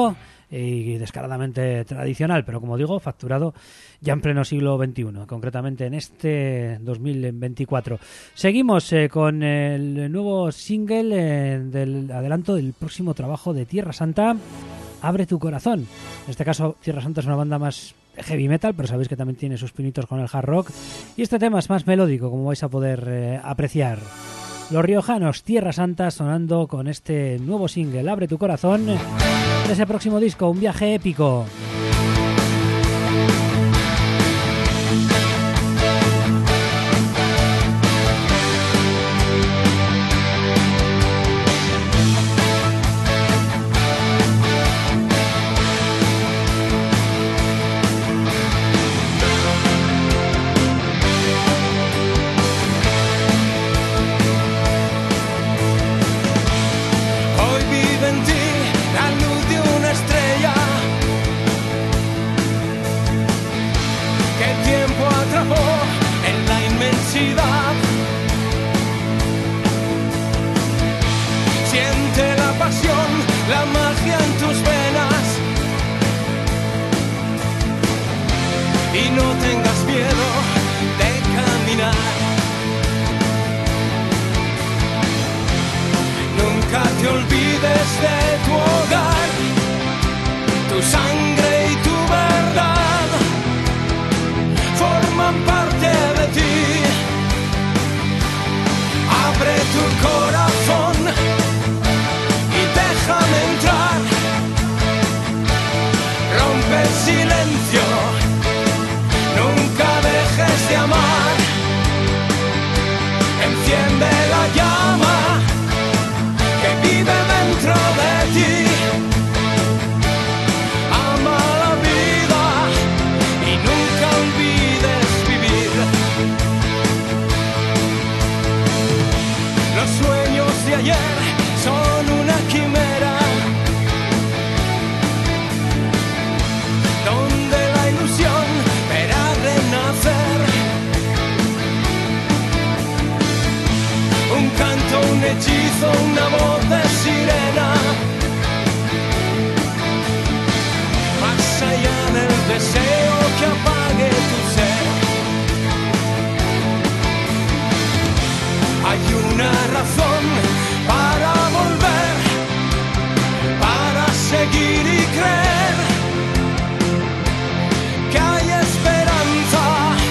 Speaker 1: y descaradamente tradicional, pero como digo, facturado ya en pleno siglo veintiuno, concretamente en este dos mil veinticuatro. Seguimos eh, con el nuevo single eh, del adelanto del próximo trabajo de Tierra Santa, Abre tu corazón. En este caso, Tierra Santa es una banda más heavy metal, pero sabéis que también tiene sus pinitos con el hard rock, y este tema es más melódico, como vais a poder eh, apreciar. Los riojanos, Tierra Santa, sonando con este nuevo single, Abre tu corazón, de ese próximo disco, un viaje épico.
Speaker 3: La magia en tus venas y no tengas miedo de caminar. Nunca te olvides de tu hogar, tu sangre y tu verdad forman parte de ti. Abre tu corazón, déjame entrar, rompe el silencio, nunca dejes de amar, enciende la llama que vive dentro de ti, ama la vida y nunca olvides vivir. Los sueños de ayer son una quimera, donde la ilusión verá renacer. Un canto, un hechizo, una voz de sirena, más allá del deseo que apague tu ser. Hay una razón para volver, para seguir y creer que hay esperanza.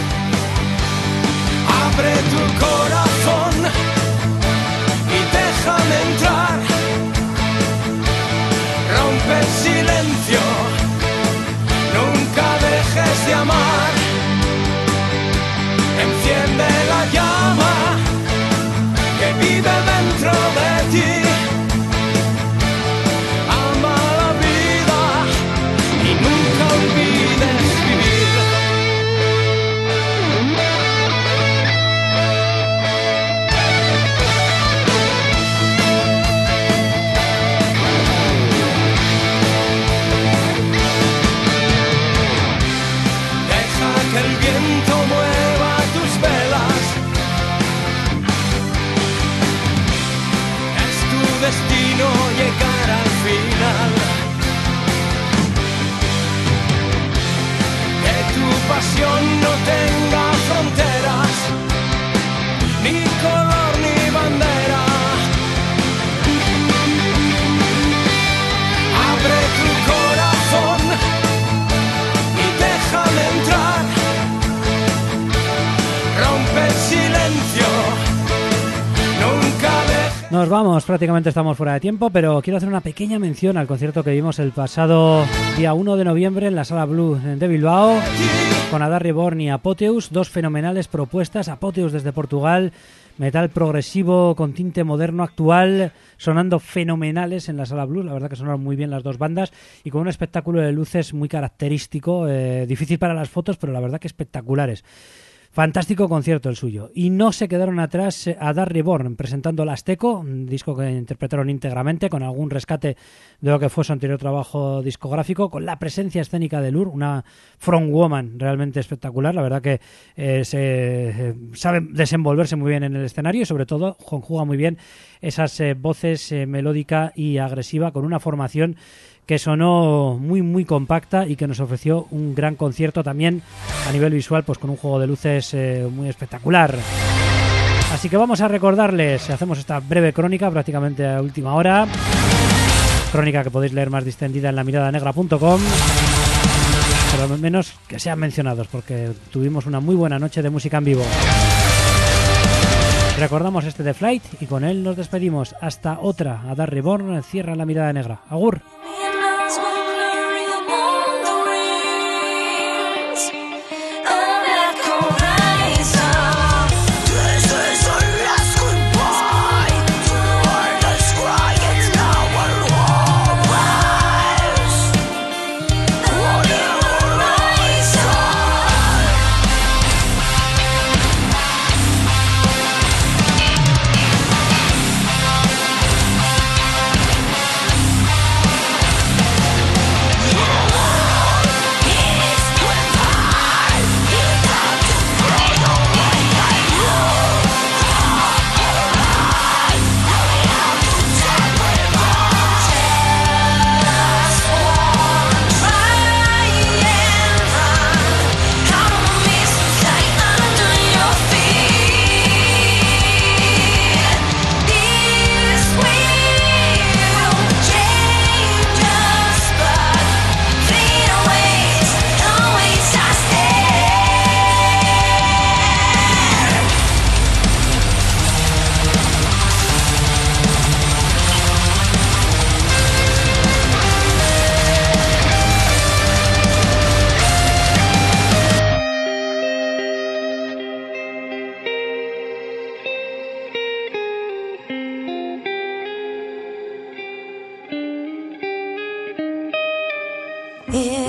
Speaker 3: Abre tu corazón y déjame entrar, rompe el silencio, nunca dejes de amar, enciende la llama que vive dentro de ti, ama la vida y nunca olvides vivir. Deja que el viento mueva tus velas, destino llegar al final, que tu pasión no tenga fronteras, ni color ni bandera. Abre tu corazón y déjame entrar, rompe el silencio, nunca dejes.
Speaker 1: Nos vamos, prácticamente estamos fuera de tiempo, pero quiero hacer una pequeña mención al concierto que vimos el pasado día uno de noviembre en la Sala Blue de Bilbao, con Adar Reborn y Apotheus, dos fenomenales propuestas. Apotheus desde Portugal, metal progresivo con tinte moderno actual, sonando fenomenales en la Sala Blue. La verdad que sonaron muy bien las dos bandas y con un espectáculo de luces muy característico, eh, difícil para las fotos, pero la verdad que espectaculares. Fantástico concierto el suyo. Y no se quedaron atrás Adar Reborn presentando el Azteco, un disco que interpretaron íntegramente con algún rescate de lo que fue su anterior trabajo discográfico, con la presencia escénica de Lur, una frontwoman realmente espectacular. La verdad que eh, se eh, sabe desenvolverse muy bien en el escenario y sobre todo conjuga muy bien esas eh, voces eh, melódica y agresiva con una formación que sonó muy muy compacta y que nos ofreció un gran concierto también a nivel visual, pues con un juego de luces eh, muy espectacular. Así que vamos a recordarles, hacemos esta breve crónica prácticamente a última hora, crónica que podéis leer más distendida en la mirada negra punto com, pero al menos que sean mencionados porque tuvimos una muy buena noche de música en vivo. Recordamos este The Flight y con él nos despedimos. Hasta otra. Adar Reborn cierra la mirada negra. Agur.
Speaker 6: Yeah.